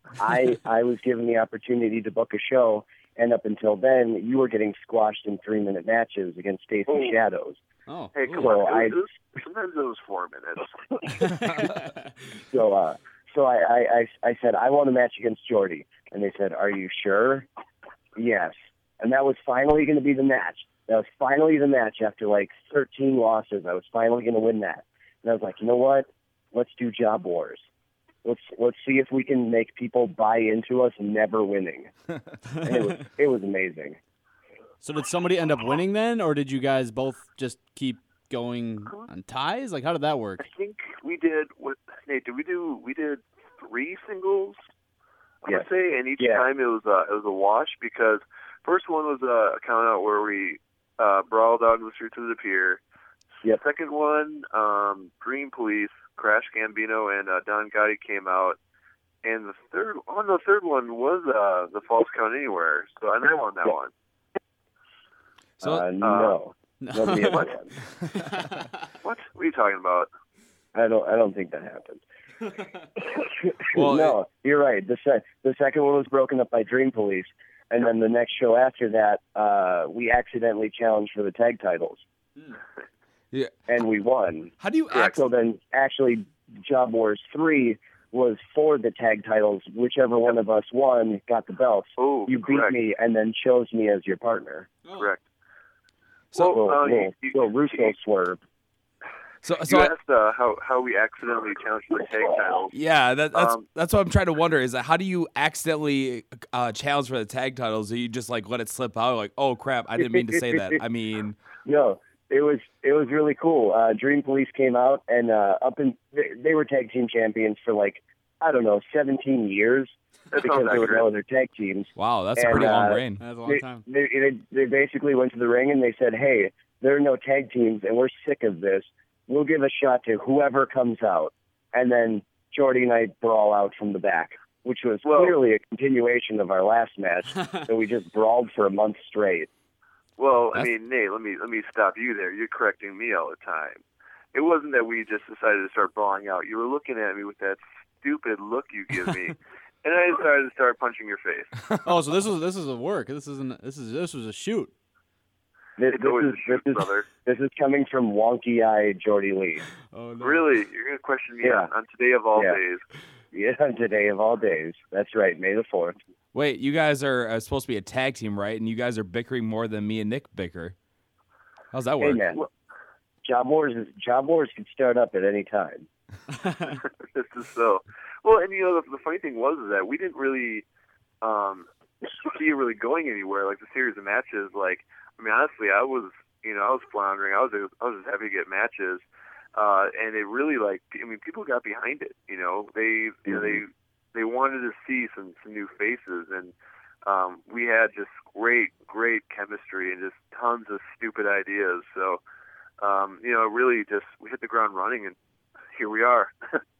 S7: I I was given the opportunity to book a show, and up until then, you were getting squashed in three-minute matches against Stacey
S8: Oh.
S7: Shadows.
S1: Oh,
S8: Hey, come
S7: So
S8: on.
S7: I-
S8: It was, sometimes it was four minutes.
S7: So, uh, so I, I, I, I said, I want a match against Jordy. And they said, are you sure? Yes. And that was finally going to be the match. That was finally the match after like thirteen losses. I was finally going to win that. And I was like, you know what? Let's do Job Wars. Let's let's see if we can make people buy into us never winning. And it was it was amazing.
S1: so did somebody end up winning then, or did you guys both just keep going on ties? Like, how did that work?
S8: I think we did, what, Nate, did we do, we did three singles, I
S7: Yes.
S8: would say, and each
S7: Yeah.
S8: time it was, uh, it was a wash because first one was uh, a count out where we uh, brawled out in the streets of the pier.
S7: Yep.
S8: Second one, um, Green Police, Crash Gambino, and uh, Don Gotti came out. And the third, on the third one was uh, the False Count Anywhere. So and I won that
S7: Yeah.
S8: one.
S2: So
S7: uh, no, nobody ever
S8: What?
S7: won.
S8: What? What are you talking about?
S7: I don't I don't think that happened.
S2: Well,
S7: no, you're right. The se- the second one was broken up by Dream Police, and then the next show after that, uh, we accidentally challenged for the tag titles,
S2: yeah.
S7: and we won.
S2: How do you act?
S7: So then, actually, Job Wars three was for the tag titles. Whichever one of us won got the belts.
S8: Oh,
S7: You beat
S8: correct.
S7: me, and then chose me as your partner.
S8: Correct.
S2: So-
S7: Little,
S8: uh,
S7: little,
S8: you-
S7: little
S8: you-
S7: Russo swerve.
S2: So,
S8: You
S2: so I,
S8: asked uh, how how we accidentally challenged for the tag titles.
S2: yeah, that, that's
S8: Um,
S2: that's what I'm trying to wonder is that how do you accidentally uh, challenge for the tag titles? Do you just like let it slip out? Like, oh crap, I didn't mean to say that. I mean,
S7: No, it was it was really cool. Uh, Dream Police came out and uh, up in they, they were tag team champions for like I don't know seventeen years
S8: That
S7: because
S8: sounds
S7: there were
S8: accurate.
S7: no other tag teams.
S2: wow, that's a
S7: And,
S2: pretty long
S7: uh,
S2: reign.
S1: That's a long
S7: They,
S1: time.
S7: they, they they basically went to the ring and they said, "Hey, there are no tag teams and we're sick of this. We'll give a shot to whoever comes out." And then Jordy and I brawl out from the back, which was
S8: Well-
S7: clearly a continuation of our last match. So we just brawled for a month straight.
S8: Well, I
S2: That's-
S8: mean, Nate, let me let me stop you there. You're correcting me all the time. It wasn't that we just decided to start brawling out. You were looking at me with that stupid look you give me, and I decided to start punching your face.
S1: Oh, so this was this is a work. This isn't. This is this was a shoot.
S7: This,
S8: It's
S7: this
S8: always
S7: is
S8: a
S7: this
S8: shoot,
S7: is
S8: brother.
S7: this is coming from wonky eye Jordy Lee.
S1: Oh no.
S8: Really, you're gonna question me
S7: Yeah.
S8: on, on today of all
S7: Yeah.
S8: days?
S7: Yeah, today of all days. That's right, May the fourth.
S2: Wait, you guys are uh, supposed to be a tag team, right? And you guys are bickering more than me and Nick bicker. How's that
S7: Hey
S2: work?
S7: man, Job Wars is Job Wars could start up at any time.
S8: This is so. Well, and you know, the, the funny thing was is that we didn't really um, see it really going anywhere. Like the series of matches, like I mean, honestly, I was, you know, I was floundering. I was, I was just happy to get matches, uh, and it really, like, I mean, people got behind it. You know, they, you know, they, they wanted to see some, some new faces, and um, we had just great, great chemistry and just tons of stupid ideas. So, um, you know, really, just we hit the ground running, and here we are.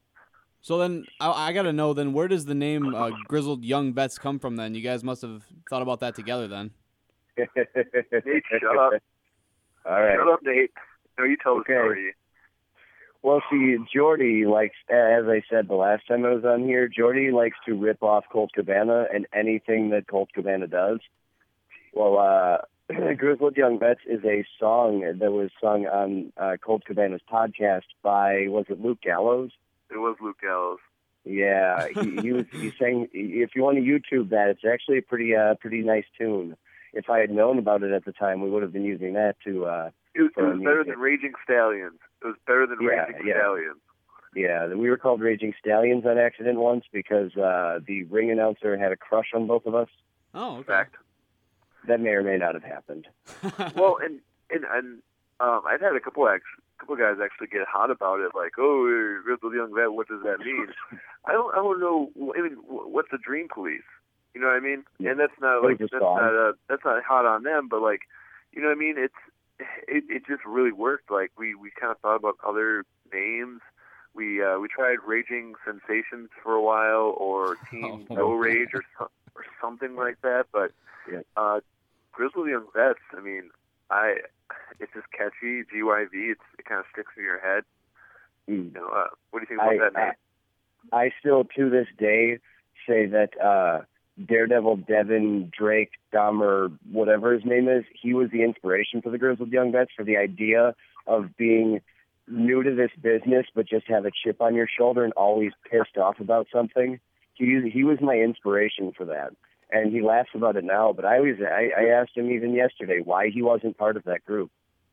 S1: So then I, I got to know then where does the name uh, Grizzled Young Vets come from? Then you guys must have thought about that together then.
S8: Nate, shut up.
S7: All right.
S8: Shut up, Nate. No, you tell
S7: Okay.
S8: the story.
S7: Well, see, Jordy likes, as I said the last time I was on here, Jordy likes to rip off Colt Cabana and anything that Colt Cabana does. Well, uh, Grizzled Young Vets is a song that was sung on uh, Colt Cabana's podcast by, was it Luke Gallows?
S8: It was Luke Gallows.
S7: Yeah, he, he was. He sang. If you want to YouTube that, it's actually a pretty, uh, pretty nice tune. If I had known about it at the time, we would have been using that to. Uh,
S8: It was, it
S7: for
S8: was better
S7: music.
S8: than Raging Stallions. It was better than
S7: Yeah,
S8: Raging
S7: yeah.
S8: Stallions.
S7: Yeah, we were called Raging Stallions on accident once because uh, the ring announcer had a crush on both of us.
S1: Oh, okay.
S8: Fact.
S7: That may or may not have happened.
S8: Well, and and and um, I've had a couple ex, couple guys actually get hot about it, like, "Oh, you're a Grizzled Young Vet. What does that mean?" I don't, I don't know. I mean, what's the Dream Police? You know what I mean?
S7: Yeah.
S8: And that's not
S7: It was
S8: like
S7: a
S8: that's
S7: song.
S8: not uh that's not hot on them, but like, you know what I mean? It's it, it just really worked. Like we we kind of thought about other names. We uh, we tried Raging Sensations for a while, or Team
S2: Oh,
S8: No
S2: man.
S8: Rage, or some, or something like that. But
S7: Yeah.
S8: uh, Grizzled Young Vets. I mean, I it's just catchy. G Y V. It's it kind of sticks in your head.
S7: Mm.
S8: You know, uh, what do you think about
S7: I,
S8: that name?
S7: I, I still, to this day, say that uh, Daredevil Devin Drake Dahmer, whatever his name is, he was the inspiration for the Grizzled Young Vets, for the idea of being new to this business but just have a chip on your shoulder and always pissed off about something. He he was my inspiration for that, and he laughs about it now. But I always I, I asked him even yesterday why he wasn't part of that group.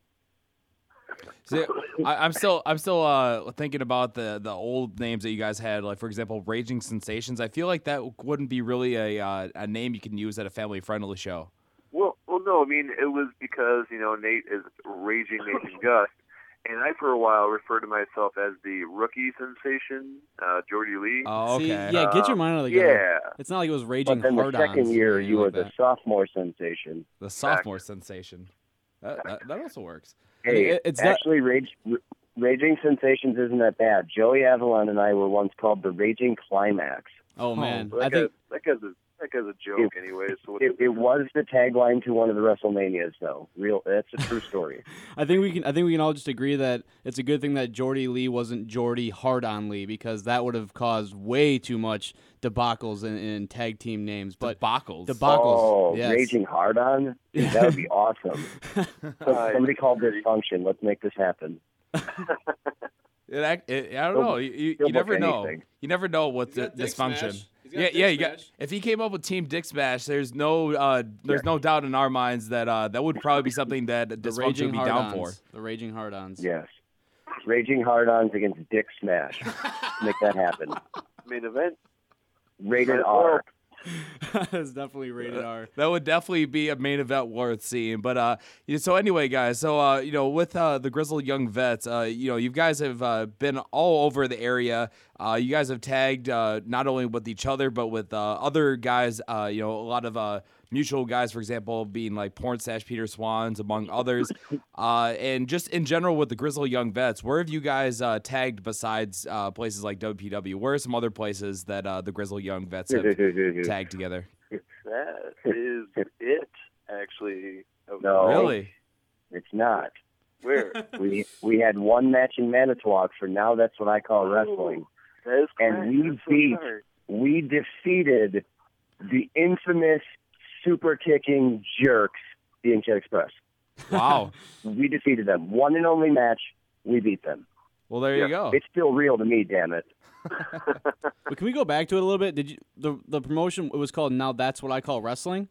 S2: See, I, I'm still I'm still uh, thinking about the the old names that you guys had, like for example, Raging Sensations. I feel like that wouldn't be really a uh, a name you can use at a family friendly show.
S8: Well, well, no, I mean it was because you know Nate is Raging Nathan Gus, and I for a while referred to myself as the rookie sensation, uh, Jordy Lee.
S2: Oh, okay.
S1: See, yeah, get your mind out of the gutter.
S8: Yeah.
S1: It's not like it was raging
S7: But then the
S1: hard-ons
S7: second
S1: or
S7: year,
S1: anything
S7: you were
S1: like
S7: the
S1: that.
S7: sophomore sensation.
S2: The sophomore sensation. That, that that also works.
S7: Hey,
S1: it- it's not-
S7: actually, Rage, R- Raging Sensations isn't that bad. Joey Avalon and I were once called the Raging Climax.
S1: Oh, man.
S8: Well, that
S1: I think
S8: guy's, that guy's a that guy's a joke, anyway. So what's
S7: It, it was the tagline to one of the WrestleManias, though. Real, that's a true story.
S1: I think we can I think we can all just agree that it's a good thing that Jordy Lee wasn't Jordy Hard-On Lee, because that would have caused way too much debacles in, in tag team names. But
S2: Debacles.
S1: debacles.
S7: Oh,
S1: yes.
S7: Raging Hard On? Dude, that would be awesome. So somebody called this function. Let's make this happen.
S2: It, act- it, I don't
S7: He'll-
S2: know. You, you,
S7: he'll
S2: you never
S7: book
S2: know.
S7: anything.
S2: You never know what the
S1: got Dick
S2: dysfunction.
S1: Smash. He's got
S2: Yeah,
S1: Dick
S2: yeah. You got.
S1: Smash.
S2: If he came up with Team Dick Smash, there's no, uh, there's no doubt in our minds that uh, that would probably be something that
S1: The
S2: dysfunction
S1: raging
S2: would be down for.
S1: hard-ons. The raging hard-ons.
S7: Yes. Raging Hard Ons against Dick Smash. Make that happen.
S8: main event?
S7: Rated R.
S1: It's definitely rated R.
S2: That would definitely be a main event worth seeing. But uh, yeah, so anyway, guys, so uh, you know, with uh, the Grizzled Young Vets, uh, you know, you guys have uh, been all over the area. Uh, you guys have tagged uh, not only with each other but with uh, other guys. Uh, you know, a lot of uh, mutual guys, for example, being like Porn Stash, Peter Swans, among others. Uh, and just in general with the Grizzled Young Vets, where have you guys uh, tagged besides uh, places like W P W? Where are some other places that uh, the Grizzled Young Vets have tagged together?
S8: That is it, actually. of-
S7: No.
S2: Really?
S7: It's not.
S8: Where?
S7: We we had one match in Manitowoc, for now that's what I call wrestling.
S8: That is
S7: And
S8: correct.
S7: we
S8: I'm so
S7: beat-
S8: sorry.
S7: We defeated the infamous super kicking jerks, the Inkjet Express.
S2: Wow.
S7: We defeated them. One and only match, we beat them.
S2: Well, there you go.
S7: It's still real to me, damn it.
S1: But can we go back to it a little bit? Did you the the promotion? It was called Now That's What I Call Wrestling.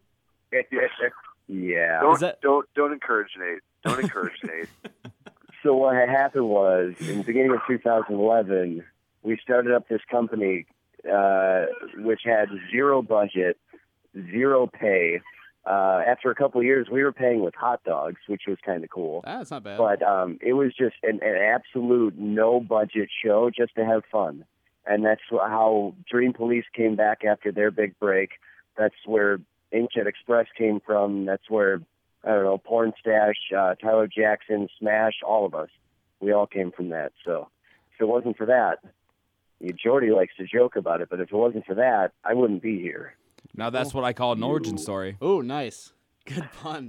S7: Yeah.
S8: Don't,
S1: Is that-
S8: don't don't encourage Nate. Don't encourage Nate.
S7: So what had happened was, in the beginning of two thousand eleven, we started up this company uh, which had zero budget, zero pay. Uh, after a couple of years, we were paying with hot dogs, which was kind of cool.
S1: Ah, that's not bad.
S7: But um, it was just an, an absolute no-budget show just to have fun. And that's wh- how Dream Police came back after their big break. That's where Inkjet Express came from. That's where, I don't know, Porn Stash, uh, Tyler Jackson, Smash, all of us. We all came from that. So if it wasn't for that, yeah, Jordy likes to joke about it, but if it wasn't for that, I wouldn't be here.
S2: Now that's what I call an origin story.
S1: Oh, nice. Good pun.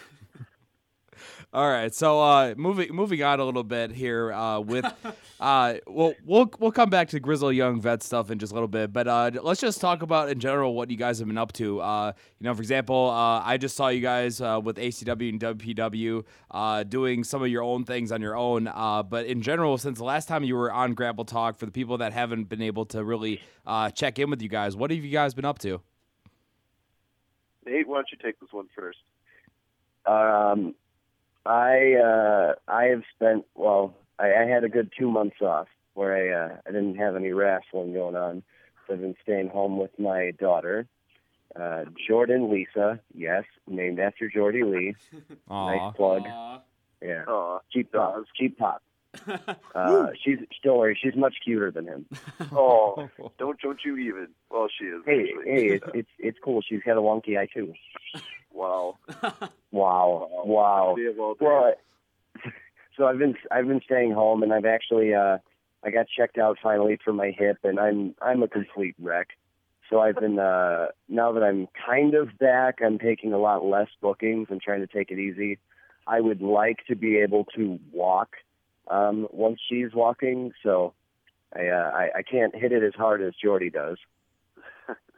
S2: All right, so uh, moving moving on a little bit here uh, with, uh, well, we'll we'll come back to Grizzled Young Vet stuff in just a little bit, but uh, let's just talk about in general what you guys have been up to. Uh, you know, for example, uh, I just saw you guys uh, with A C W and W P W uh, doing some of your own things on your own. Uh, but in general, since the last time you were on Grapple Talk, for the people that haven't been able to really uh, check in with you guys, what have you guys been up to?
S8: Nate, why don't you take this one first?
S7: Um, I uh, I have spent well. I, I had a good two months off where I uh, I didn't have any wrestling going on. So I've been staying home with my daughter, uh, Jordan Lisa. Yes, named after Jordy Lee.
S2: Aw.
S7: Nice plug. Yeah,
S8: Aw,
S7: cheap pop. Cheap pop. Uh, she's don't worry. She's much cuter than him.
S8: oh, don't don't you even? Well, she is.
S7: Hey,
S8: actually.
S7: hey, it's it's it's cool. She's got a wonky eye too.
S8: Wow.
S7: Wow, wow.
S8: Idea of all day.
S7: Well, so I've been I've been staying home, and I've actually uh, I got checked out finally for my hip, and I'm I'm a complete wreck. So I've been uh, now that I'm kind of back, I'm taking a lot less bookings and trying to take it easy. I would like to be able to walk um, once she's walking, so I, uh, I I can't hit it as hard as Jordy does.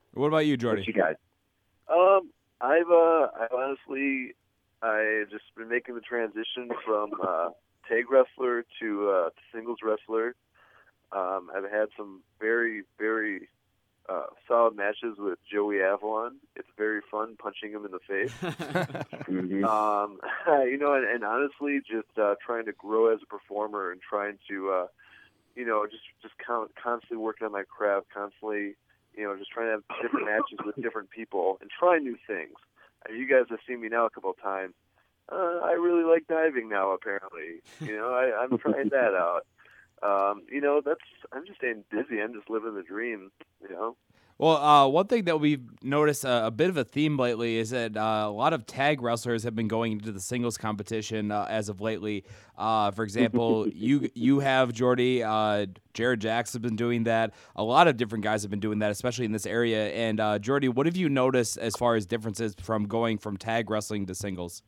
S2: What about you, Jordy?
S7: What you got?
S8: Um, I've uh, I've honestly, I just been making the transition from uh, tag wrestler to uh, singles wrestler. Um, I've had some very, very uh, solid matches with Joey Avalon. It's very fun punching him in the face.
S7: Mm-hmm.
S8: um, you know, and, and honestly, just uh, trying to grow as a performer and trying to, uh, you know, just just con- constantly working on my craft, constantly, you know, just trying to have different matches with different people and try new things. And you guys have seen me now a couple of times. Uh, I really like diving now, apparently. You know, I, I'm trying that out. Um, you know, that's I'm just staying busy. I'm just living the dream, you know.
S2: Well, uh, one thing that we've noticed uh, a bit of a theme lately is that uh, a lot of tag wrestlers have been going into the singles competition uh, as of lately. Uh, for example, you you have Jordy, uh, Jared Jacks has been doing that. A lot of different guys have been doing that, especially in this area. And uh, Jordy, what have you noticed as far as differences from going from tag wrestling to singles?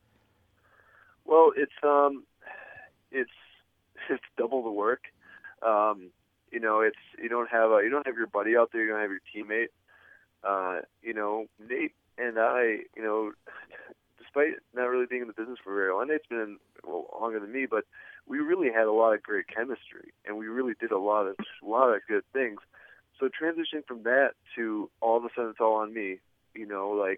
S8: Well, it's um, it's it's double the work. Um, you know, it's you don't have a, you don't have your buddy out there. You don't have your teammate. Uh, you know, Nate and I, you know, despite not really being in the business for very long, Nate's been in, well, longer than me, but we really had a lot of great chemistry, and we really did a lot of a lot of good things. So transitioning from that to all of a sudden it's all on me. You know, like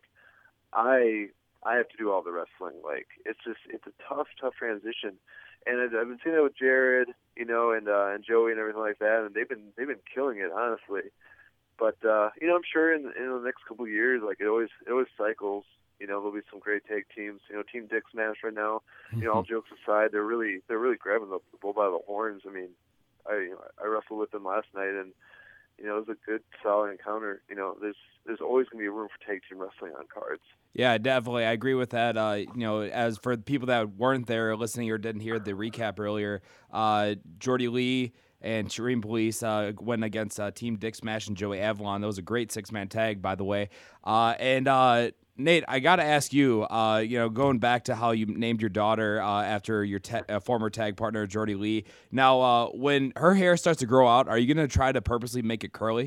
S8: I I have to do all the wrestling. Like it's just it's a tough, tough transition. And I've been seeing that with Jared, you know, and uh, and Joey and everything like that, and they've been they've been killing it, honestly. But uh, you know, I'm sure in in the next couple of years, like it always it always cycles. You know, there'll be some great tag teams. You know, Team Dick Smash right now. You know, all jokes aside, they're really they're really grabbing the bull by the horns. I mean, I you know, I wrestled with them last night, and you know, it was a good solid encounter. You know, there's there's always going to be room for tag team wrestling on cards.
S2: Yeah, definitely. I agree with that. Uh, you know, as for the people that weren't there listening or didn't hear the recap earlier, uh, Jordy Lee and Shireen Police uh, went against uh, Team Dick Smash and Joey Avalon. That was a great six-man tag, by the way. Uh, and uh, Nate, I got to ask you, uh, you know, going back to how you named your daughter uh, after your ta- uh, former tag partner, Jordy Lee. Now, uh, when her hair starts to grow out, are you going to try to purposely make it curly?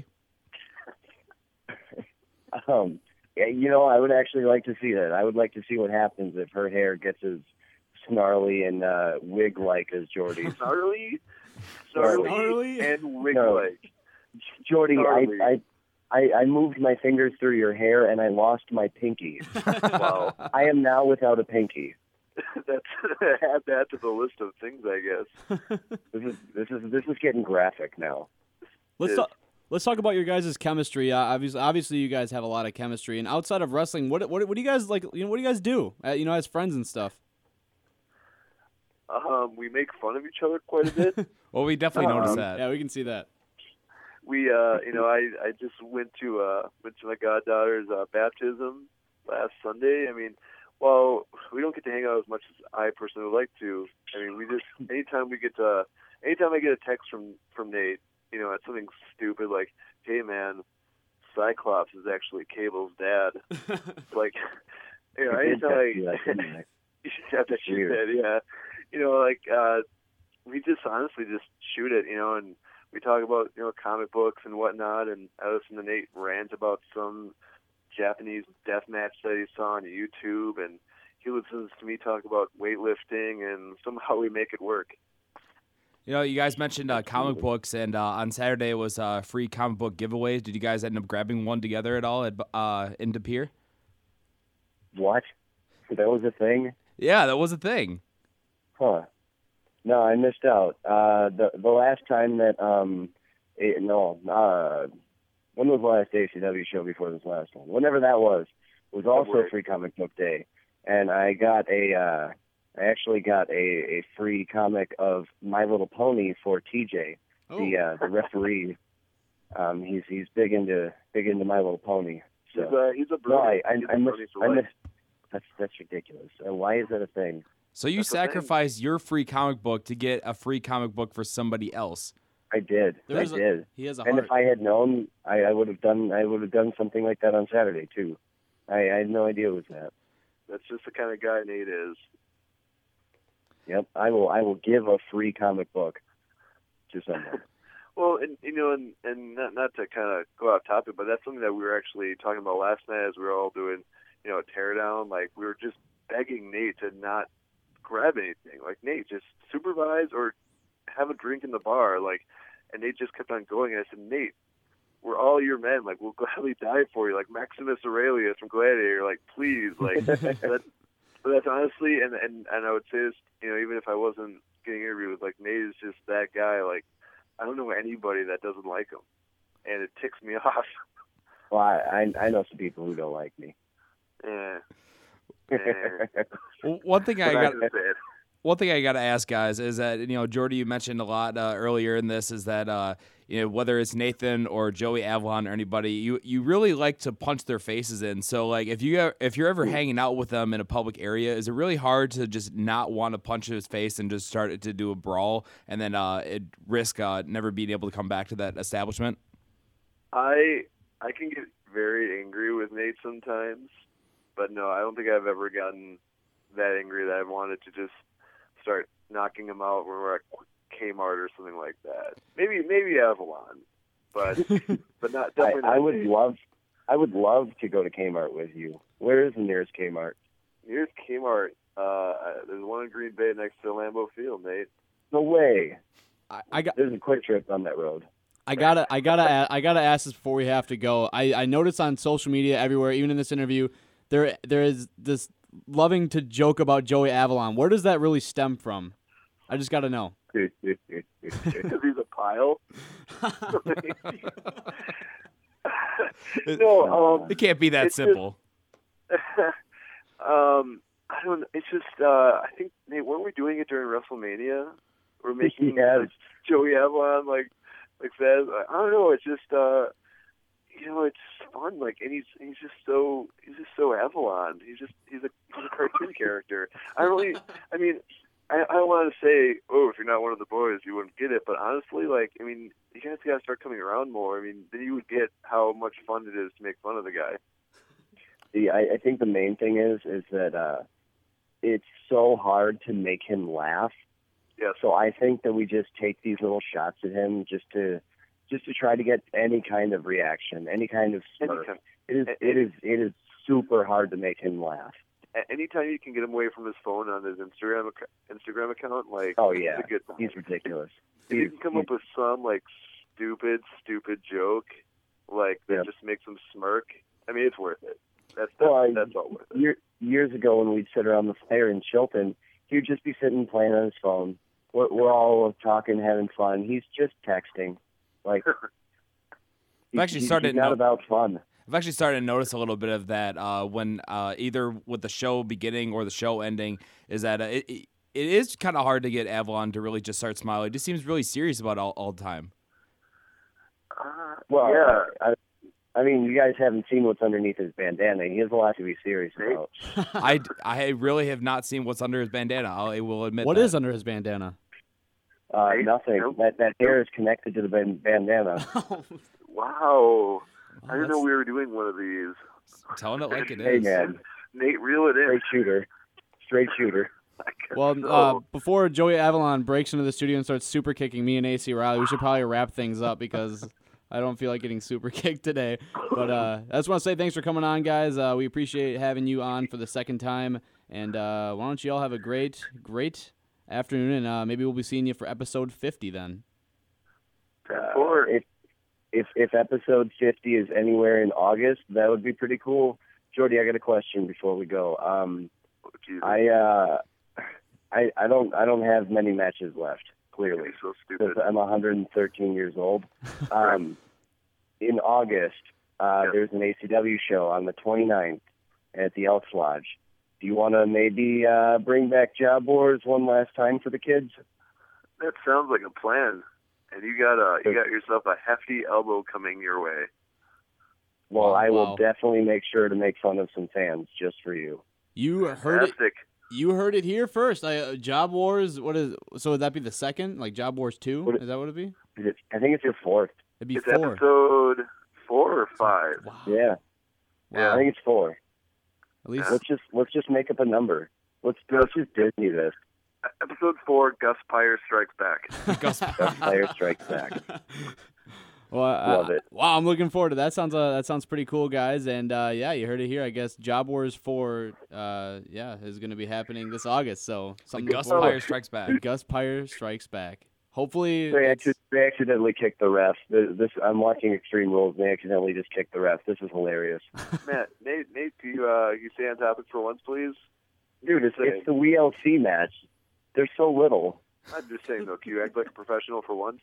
S7: um. Yeah, you know, I would actually like to see that. I would like to see what happens if her hair gets as snarly and uh, wig-like as Jordy's.
S8: Snarly, snarly,
S1: Snarly?
S8: and wig-like.
S7: Jordy,
S8: Snarly.
S7: I, I, I, I moved my fingers through your hair and I lost my pinky.
S8: Wow.
S7: I am now without a pinky.
S8: That's add that to the list of things, I guess.
S7: This is this is this is getting graphic now.
S1: Let's
S8: Is-
S1: talk. Let's talk about your guys' chemistry. Uh, obviously, obviously, you guys have a lot of chemistry. And outside of wrestling, what what what do you guys like? You know, what do you guys do? Uh, you know, as friends and stuff.
S8: Um, we make fun of each other quite a bit.
S2: Well, we definitely
S7: Um,
S2: noticed that.
S1: Yeah, we can see that.
S8: we, uh, you know, I, I just went to uh, went to my goddaughter's uh, baptism last Sunday. I mean, well, we don't get to hang out as much as I personally would like to. I mean, we just anytime we get to, anytime I get a text from from Nate, you know, it's something stupid like, "Hey man, Cyclops is actually Cable's dad." Like, you know,
S7: I did
S8: anytime
S7: text
S8: I,
S7: you that, didn't I?
S8: yeah, that she
S7: Weird.
S8: did, yeah. You know, like uh, we just honestly just shoot it, you know, and we talk about you know comic books and whatnot, and I listen to Nate rant about some Japanese death match that he saw on YouTube, and he listens to me talk about weightlifting, and somehow we make it work.
S2: You know, you guys mentioned uh, comic books, and uh, on Saturday was uh, free comic book giveaways. Did you guys end up grabbing one together at all at uh, in De Pere?
S7: What? That was a thing?
S2: Yeah, that was a thing.
S7: Huh. No, I missed out. Uh, the the last time that um, it, no, uh, when was the last A C W show before this last one? Whenever that was, was also
S8: February.
S7: free comic book day, and I got a, uh, I actually got a, a free comic of My Little Pony for T J,
S1: Oh.
S7: the uh, the referee. Um, he's he's big into big into My Little Pony. So
S8: He's a, he's a
S7: no, I
S8: brilliant.
S7: I,
S8: he's a
S7: I missed.
S8: brilliant for
S7: I
S8: life.
S7: missed. That's that's ridiculous. Uh, why is that a thing?
S2: So you
S8: That's the thing.
S2: sacrificed your free comic book to get a free comic book for somebody else.
S7: I did.
S1: There
S7: I
S1: is a-
S7: did.
S1: He has a
S7: And
S1: heart.
S7: if I had known, I, I would have done. I would have done something like that on Saturday too. I, I had no idea it was that.
S8: That's just the kind of guy Nate is.
S7: Yep. I will. I will give a free comic book to someone.
S8: Well, and you know, and and not not to kind of go off topic, but that's something that we were actually talking about last night as we were all doing, you know, a teardown. Like we were just begging Nate to not grab anything. Like Nate, just supervise or have a drink in the bar. Like, and Nate just kept on going. And I said, Nate, we're all your men. Like we'll gladly die for you. Like Maximus Aurelius from Gladiator. Like please, like that's, but that's honestly, and and and I would say this, you know, even if I wasn't getting interviewed, like Nate is just that guy. Like. I don't know anybody that doesn't like him, and it ticks me off.
S7: Well, I I know some people who don't like me.
S8: Yeah. yeah.
S2: Well, one thing I
S8: But
S2: got.
S8: just said,
S2: One thing I got to ask, guys, is that, you know, Jordy, you mentioned a lot uh, earlier in this, is that, uh, you know, whether it's Nathan or Joey Avalon or anybody, you you really like to punch their faces in. So, like, if you if you're ever hanging out with them in a public area, is it really hard to just not want to punch his face and just start to do a brawl and then uh, it risk uh, never being able to come back to that establishment?
S8: I I can get very angry with Nate sometimes, but no, I don't think I've ever gotten that angry that I've wanted to just start knocking him out when we're at Kmart or something like that. Maybe maybe Avalon, but but not definitely.
S7: I, I
S8: not
S7: would
S8: Nate.
S7: love, I would love to go to Kmart with you. Where is the nearest Kmart?
S8: Here's Kmart. Uh, there's one in Green Bay next to Lambeau Field, Nate.
S7: No way.
S1: I, I got.
S7: There's a quick trip on that road.
S1: I gotta, I gotta, a- I gotta ask this before we have to go. I, I noticed on social media everywhere, even in this interview, there, there is this loving to joke about Joey Avalon. Where does that really stem from? I just gotta know.
S8: Because he's a pile. no, um,
S2: It can't be that
S8: it's
S2: simple.
S8: um, I don't. It's just. Uh, I think Nate, weren't we doing it during WrestleMania? We're making
S7: Yes.
S8: like, Joey Avalon like like says. I don't know. It's just. Uh, you know, it's fun. Like, and he's he's just so he's just so Avalon. He's just he's a he's a cartoon character. I really. I mean. I, I don't want to say, oh, if you're not one of the boys, you wouldn't get it. But honestly, like, I mean, you guys got to start coming around more. I mean, then you would get how much fun it is to make fun of the guy.
S7: See, I, I think the main thing is is that uh, it's so hard to make him laugh.
S8: Yeah.
S7: So I think that we just take these little shots at him just to just to try to get any kind of reaction, any kind of smirk.
S8: Anytime.
S7: It is it is it is super hard to make him laugh.
S8: Anytime you can get him away from his phone on his Instagram ac- Instagram account, like,
S7: Oh yeah,
S8: it's a good time.
S7: he's ridiculous.
S8: If you
S7: He's-
S8: can come
S7: he's-
S8: up with some like stupid, stupid joke, like that
S7: Yeah.
S8: just makes him smirk. I mean, it's worth it. That's that's,
S7: Well, I-
S8: that's all worth it.
S7: Year, years ago when we'd sit around the fire in Chilton, he'd just be sitting playing on his phone. We're, we're all talking, having fun. He's just texting. Like, he's,
S2: actually
S7: he's,
S2: started
S7: he's not
S2: no-
S7: about fun.
S2: I've actually started to notice a little bit of that uh, when uh, either with the show beginning or the show ending, is that uh, it, it it is kind of hard to get Avalon to really just start smiling. He just seems really serious about it all, all the time.
S8: Uh,
S7: Well,
S8: yeah.
S7: I, I mean, you guys haven't seen what's underneath his bandana. He has a lot to be serious about.
S2: I, I really have not seen what's under his bandana. I will admit
S1: What
S2: that.
S1: is under his bandana?
S7: Uh,
S8: Hey,
S7: nothing.
S8: nope.
S7: That that hair is connected to the ban- bandana.
S8: Wow. I didn't know
S2: that's-
S8: we were doing one of these.
S2: Telling it like it is.
S7: Hey man,
S8: Nate, reel it in.
S7: straight shooter, straight shooter.
S1: Well,
S8: No.
S1: uh, before Joey Avalon breaks into the studio and starts super kicking me and A C Riley, we should probably wrap things up because I don't feel like getting super kicked today. But uh, I just want to say thanks for coming on, guys. Uh, we appreciate having you on for the second time. And uh, why don't you all have a great, great afternoon, and uh, maybe we'll be seeing you for episode fifty then.
S7: Uh,
S8: Or-
S7: if if if episode fifty is anywhere in August, that would be pretty cool. Jordy, I got a question before we go. Um,
S8: Oh, Jesus.
S7: I uh, I I don't I don't have many matches left. Clearly,
S8: You're so
S7: because
S8: stupid.
S7: I'm one hundred thirteen years old. Um, in August, uh,
S8: Yeah.
S7: there's an A C W show on the twenty-ninth at the Elks Lodge. Do you want to maybe uh, bring back Job Wars one last time for the kids?
S8: That sounds like a plan. And you got a you got yourself a hefty elbow coming your way.
S7: Well,
S1: Wow,
S7: I will
S1: wow.
S7: definitely make sure to make fun of some fans just for you.
S1: You heard it.
S8: Fantastic.
S1: You heard it here first. I, uh, Job Wars. What is? So would that be the second? Like Job Wars two?
S7: What-
S1: Is that what it'd be?
S7: Is it, I think it's your fourth.
S1: It'd be
S8: It's
S1: four.
S8: episode four or five.
S1: Wow.
S7: Yeah,
S1: Wow.
S7: I think it's four.
S1: At least
S7: Let's just let's just make up a number. Let's let's just Disney this.
S8: Episode four, Gus Pyre Strikes Back.
S2: Gus
S7: Gus Pyre Strikes Back.
S1: Well, uh,
S7: Love it.
S1: Wow, I'm looking forward to that. Sounds uh, that sounds pretty cool, guys. And uh, yeah, you heard it here. I guess Job Wars four, uh, yeah, is going to be happening this August. So
S2: The
S1: something to
S2: Gus
S1: look forward
S2: Pyre Strikes Back.
S1: to. Gus Pyre Strikes Back. Hopefully,
S7: They,
S1: it's-
S7: acci- they accidentally kicked the ref. This, this I'm watching Extreme Rules, and they accidentally just kicked the ref. This is hilarious.
S8: Matt, Nate, Nate, can you, uh, you stay on topic for once, please?
S7: Dude, it's, it's the W L C match. There's so little.
S8: I'm just saying, though, can you act like a professional for once?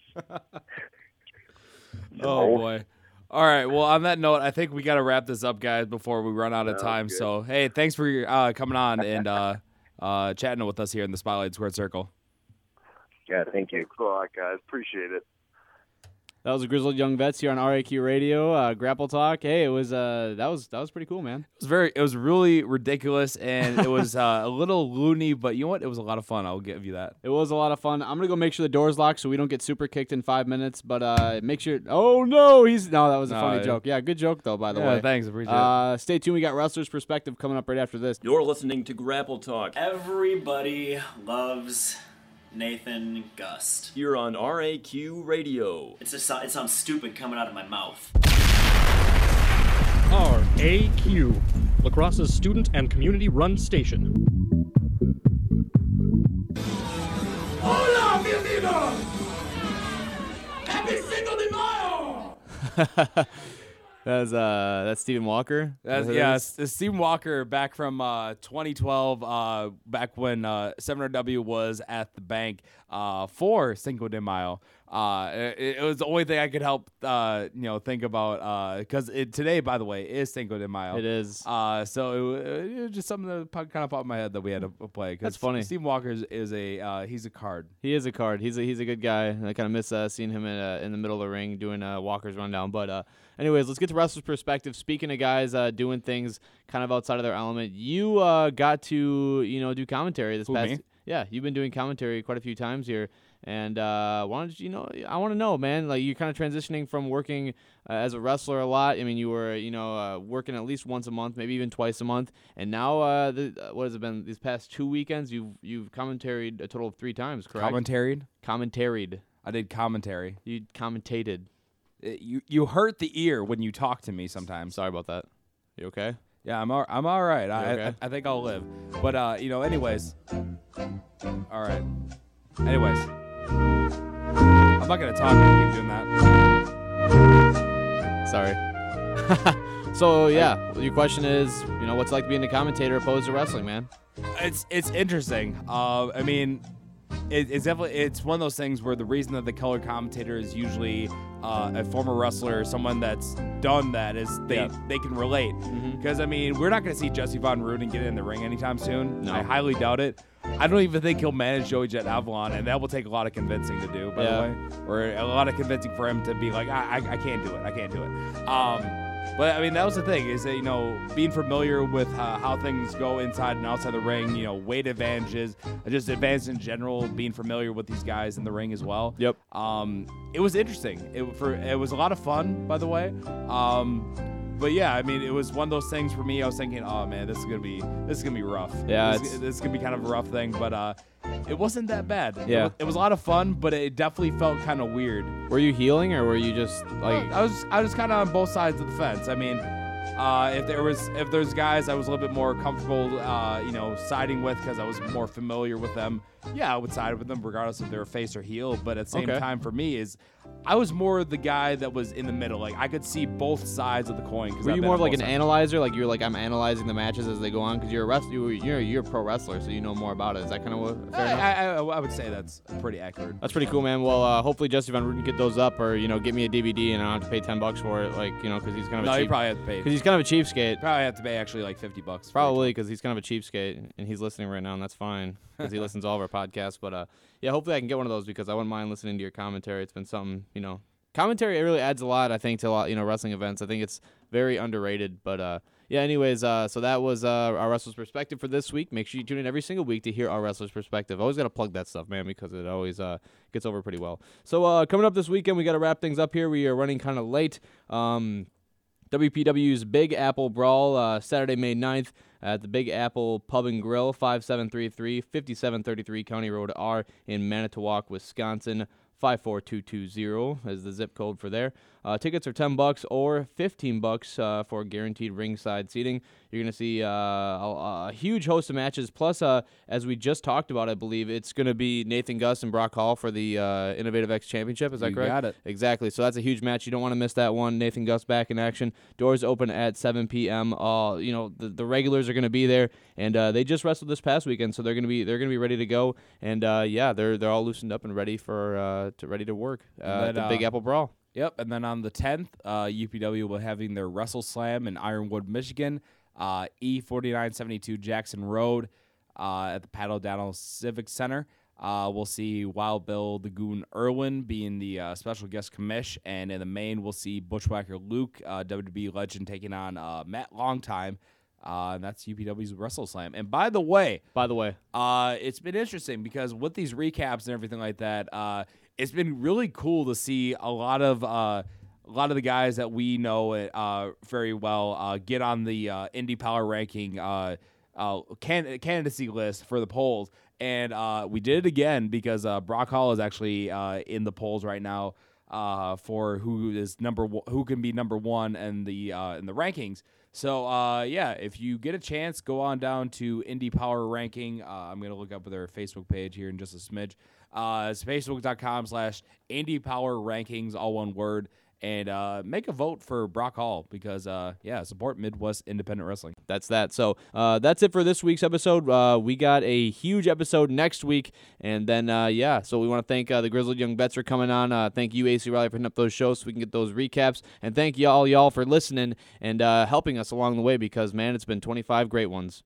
S2: Oh boy. All right. Well, on that note, I think we got to wrap this up, guys, before we run out of
S8: Sounds
S2: time.
S8: good.
S2: So, hey, thanks for uh, coming on and uh, uh, chatting with us here in the Spotlight Squared Circle.
S7: Yeah, thank you.
S8: Thanks a lot, guys. Appreciate it.
S1: that was the Grizzled Young Vets here on R A Q Radio, uh, Grapple Talk. Hey, it was uh, that was that was pretty cool, man.
S2: It was very, it was really ridiculous, and it was uh, a little loony, but you know what? It was a lot of fun. I'll give you that.
S1: It was a lot of fun. I'm gonna go make sure the door's locked so we don't get super kicked in five minutes. But uh, make sure. Oh no, he's no. That was a
S2: No,
S1: funny
S2: yeah.
S1: joke. Yeah, good joke though. By the
S2: Yeah,
S1: way,
S2: thanks. Appreciate it.
S1: Uh, stay tuned. We got Wrestler's Perspective coming up right after this.
S3: You're listening to Grapple Talk
S9: Everybody loves Nathan Gust.
S3: here on R A Q Radio.
S9: It's just it sounds stupid coming out of my mouth.
S6: R A Q, Lacrosse's student and community-run station.
S5: Hola, bienvenido! Happy Cinco de Mayo!
S1: That's uh, that's Stephen Walker.
S2: That's,
S1: Is that
S2: yeah,
S1: who it
S2: it's, it's Stephen Walker back from uh, twenty twelve, uh, back when uh, seven hundred W was at the bank uh, for Cinco de Mayo. Uh, it, it was the only thing I could help, uh, you know, think about because it today, by the way, is Cinco de Mayo.
S1: It is.
S2: Uh, so it, it was just something that kind of popped in my head that we had to play. 'Cause
S1: That's funny.
S2: Stephen Walker is, is a uh, he's a card.
S1: He is a card. He's a he's a good guy. I kind of miss uh, seeing him in uh, in the middle of the ring doing uh, Walker's rundown. But uh, anyways, let's get to Wrestler's Perspective. Speaking of guys uh, doing things kind of outside of their element, you uh, got to you know do commentary this
S2: Who,
S1: past.
S2: me?
S1: Yeah, you've been doing commentary quite a few times here. And uh, why don't you, you know, I want to know, man. Like you're kind of transitioning from working uh, as a wrestler a lot. I mean, you were, you know, uh, working at least once a month, maybe even twice a month. And now, uh, the, uh, what has it been? These past two weekends, you've you've commentaried a total of three times, correct?
S2: Commentaried.
S1: Commentaried.
S2: I did commentary.
S1: You commentated.
S2: It- you you hurt the ear when you talk to me sometimes.
S1: Sorry about that. You okay?
S2: Yeah, I'm all, I'm all right. I,
S1: okay?
S2: I I think I'll live. But uh, you know, anyways. All right. Anyways, I'm not gonna talk and keep doing that.
S1: Sorry. So yeah, your question is, you know, what's it like being a commentator opposed to wrestling, man?
S2: It's it's interesting. Uh, I mean, it, it's definitely it's one of those things where the reason that the color commentator is usually uh, a former wrestler, someone that's done that, is they
S1: Yeah.
S2: they can relate. Because I mean, we're not going to see Jesse Von Ruden get in the ring anytime soon.
S1: No.
S2: I highly doubt it. I don't even think he'll manage Joey Jet Avalon, and that will take a lot of convincing to do, by
S1: Yeah.
S2: the way, or a lot of convincing for him to be like, I, I, I can't do it, I can't do it. Um, but I mean, that was the thing, is that, you know, being familiar with uh, how things go inside and outside the ring, you know, weight advantages, just advances in general, being familiar with these guys in the ring as well.
S1: Yep.
S2: Um, it was interesting. It for it was a lot of fun, by the way. Um, but yeah, I mean, it was one of those things for me. I was thinking, oh man, this is gonna be this is gonna be rough.
S1: Yeah,
S2: this,
S1: it's-
S2: this is gonna be kind of a rough thing, but uh, it wasn't that bad. It
S1: Yeah.
S2: was, it was a lot of fun, but it definitely felt kind of weird.
S1: Were you healing or were you just like?
S2: I was I was kind of on both sides of the fence. I mean, uh, if there was if there's guys I was a little bit more comfortable, uh, you know, siding with because I was more familiar with them. Yeah, I would side with them regardless if they were face or heel. But at the same
S1: Okay.
S2: time, for me, is I was more the guy that was in the middle. Like I could see both sides of the coin. 'Cause
S1: Were
S2: I've
S1: you
S2: been
S1: more
S2: on
S1: of like
S2: both
S1: an
S2: sides.
S1: analyzer? Like you're like I'm analyzing the matches as they go on because you're a wrestler. You're you're, you're a pro wrestler, so you know more about it. Is that kind of what? Fair
S2: I,
S1: enough?
S2: I, I, I would say that's pretty accurate.
S1: That's pretty cool, man. Well, uh, hopefully Jesse Von Ruden get those up, or you know, get me a D V D and I don't have to pay ten bucks for it, like you know, because he's kind of
S2: No,
S1: a
S2: you
S1: cheap.
S2: probably have to pay.
S1: Because he's kind of a cheapskate.
S2: Probably have to pay actually like fifty bucks. for each
S1: Probably because he's kind of a cheapskate and he's listening right now, and that's fine because he listens to all of our podcasts. But uh, yeah, hopefully I can get one of those because I wouldn't mind listening to your commentary. It's been something, you know, commentary. It really adds a lot, I think, to a lot, you know, wrestling events. I think it's very underrated. But uh, yeah, anyways, uh, so that was uh, our wrestler's perspective for this week. Make sure you tune in every single week to hear our wrestler's perspective. Always got to plug that stuff, man, because it always uh, gets over pretty well. So uh, coming up this weekend, we got to wrap things up here. We are running kind of late. Um, W P W's Big Apple Brawl, uh, Saturday, May ninth, at the Big Apple Pub and Grill, five seven three three, five seven three three County Road R in Manitowoc, Wisconsin. five four two two zero is the zip code for there. Uh, tickets are ten bucks or fifteen bucks uh, for guaranteed ringside seating. You're going to see uh, a, a huge host of matches. Plus, uh, as we just talked about, I believe, it's going to be Nathan Gus and Brock Hall for the uh, Innovative X Championship. Is that
S2: You
S1: correct?
S2: got it.
S1: Exactly. So that's a huge match. You don't want to miss that one. Nathan Gus back in action. Doors open at seven p.m. Uh, you know, the, the regulars are going to be there, and uh, they just wrestled this past weekend, so they're going to be they're going to be ready to go. And uh, yeah, they're they're all loosened up and ready for uh, to ready to work uh,
S2: And then,
S1: at the
S2: uh,
S1: Big Apple Brawl.
S2: Yep, and then on the tenth, uh, U P W will be having their Wrestle Slam in Ironwood, Michigan, uh, E forty-nine seventy-two Jackson Road uh, at the Paddle Downhill Civic Center. Uh, we'll see Wild Bill the Goon Irwin being the uh, special guest commish, and in the main, we'll see Bushwhacker Luke, uh, W W E legend, taking on uh, Matt Longtime. Uh, and that's U P W's Wrestle Slam. And by the way,
S1: By the way,
S2: uh, it's been interesting because with these recaps and everything like that, uh, it's been really cool to see a lot of uh, a lot of the guys that we know uh, very well uh, get on the uh, Indie Power Ranking uh, uh, can- candidacy list for the polls. And uh, we did it again because uh, Brock Hall is actually uh, in the polls right now uh, for who is number one, who can be number one in the uh, in the rankings. So, uh, yeah, if you get a chance, go on down to Indie Power Ranking. Uh, I'm going to look up their Facebook page here in just a smidge. Uh, it's facebook.com slash Indie Power Rankings, all one word. And uh, make a vote for Brock Hall because, uh, yeah, support Midwest Independent Wrestling.
S1: that's that. So uh, that's it for this week's episode. Uh, we got a huge episode next week. And then, uh, yeah, so we want to thank uh, the Grizzled Young Vets for coming on. Uh, thank you, A C Riley, for putting up those shows so we can get those recaps. And thank y'all, y'all for listening and uh, helping us along the way because, man, it's been twenty-five great ones.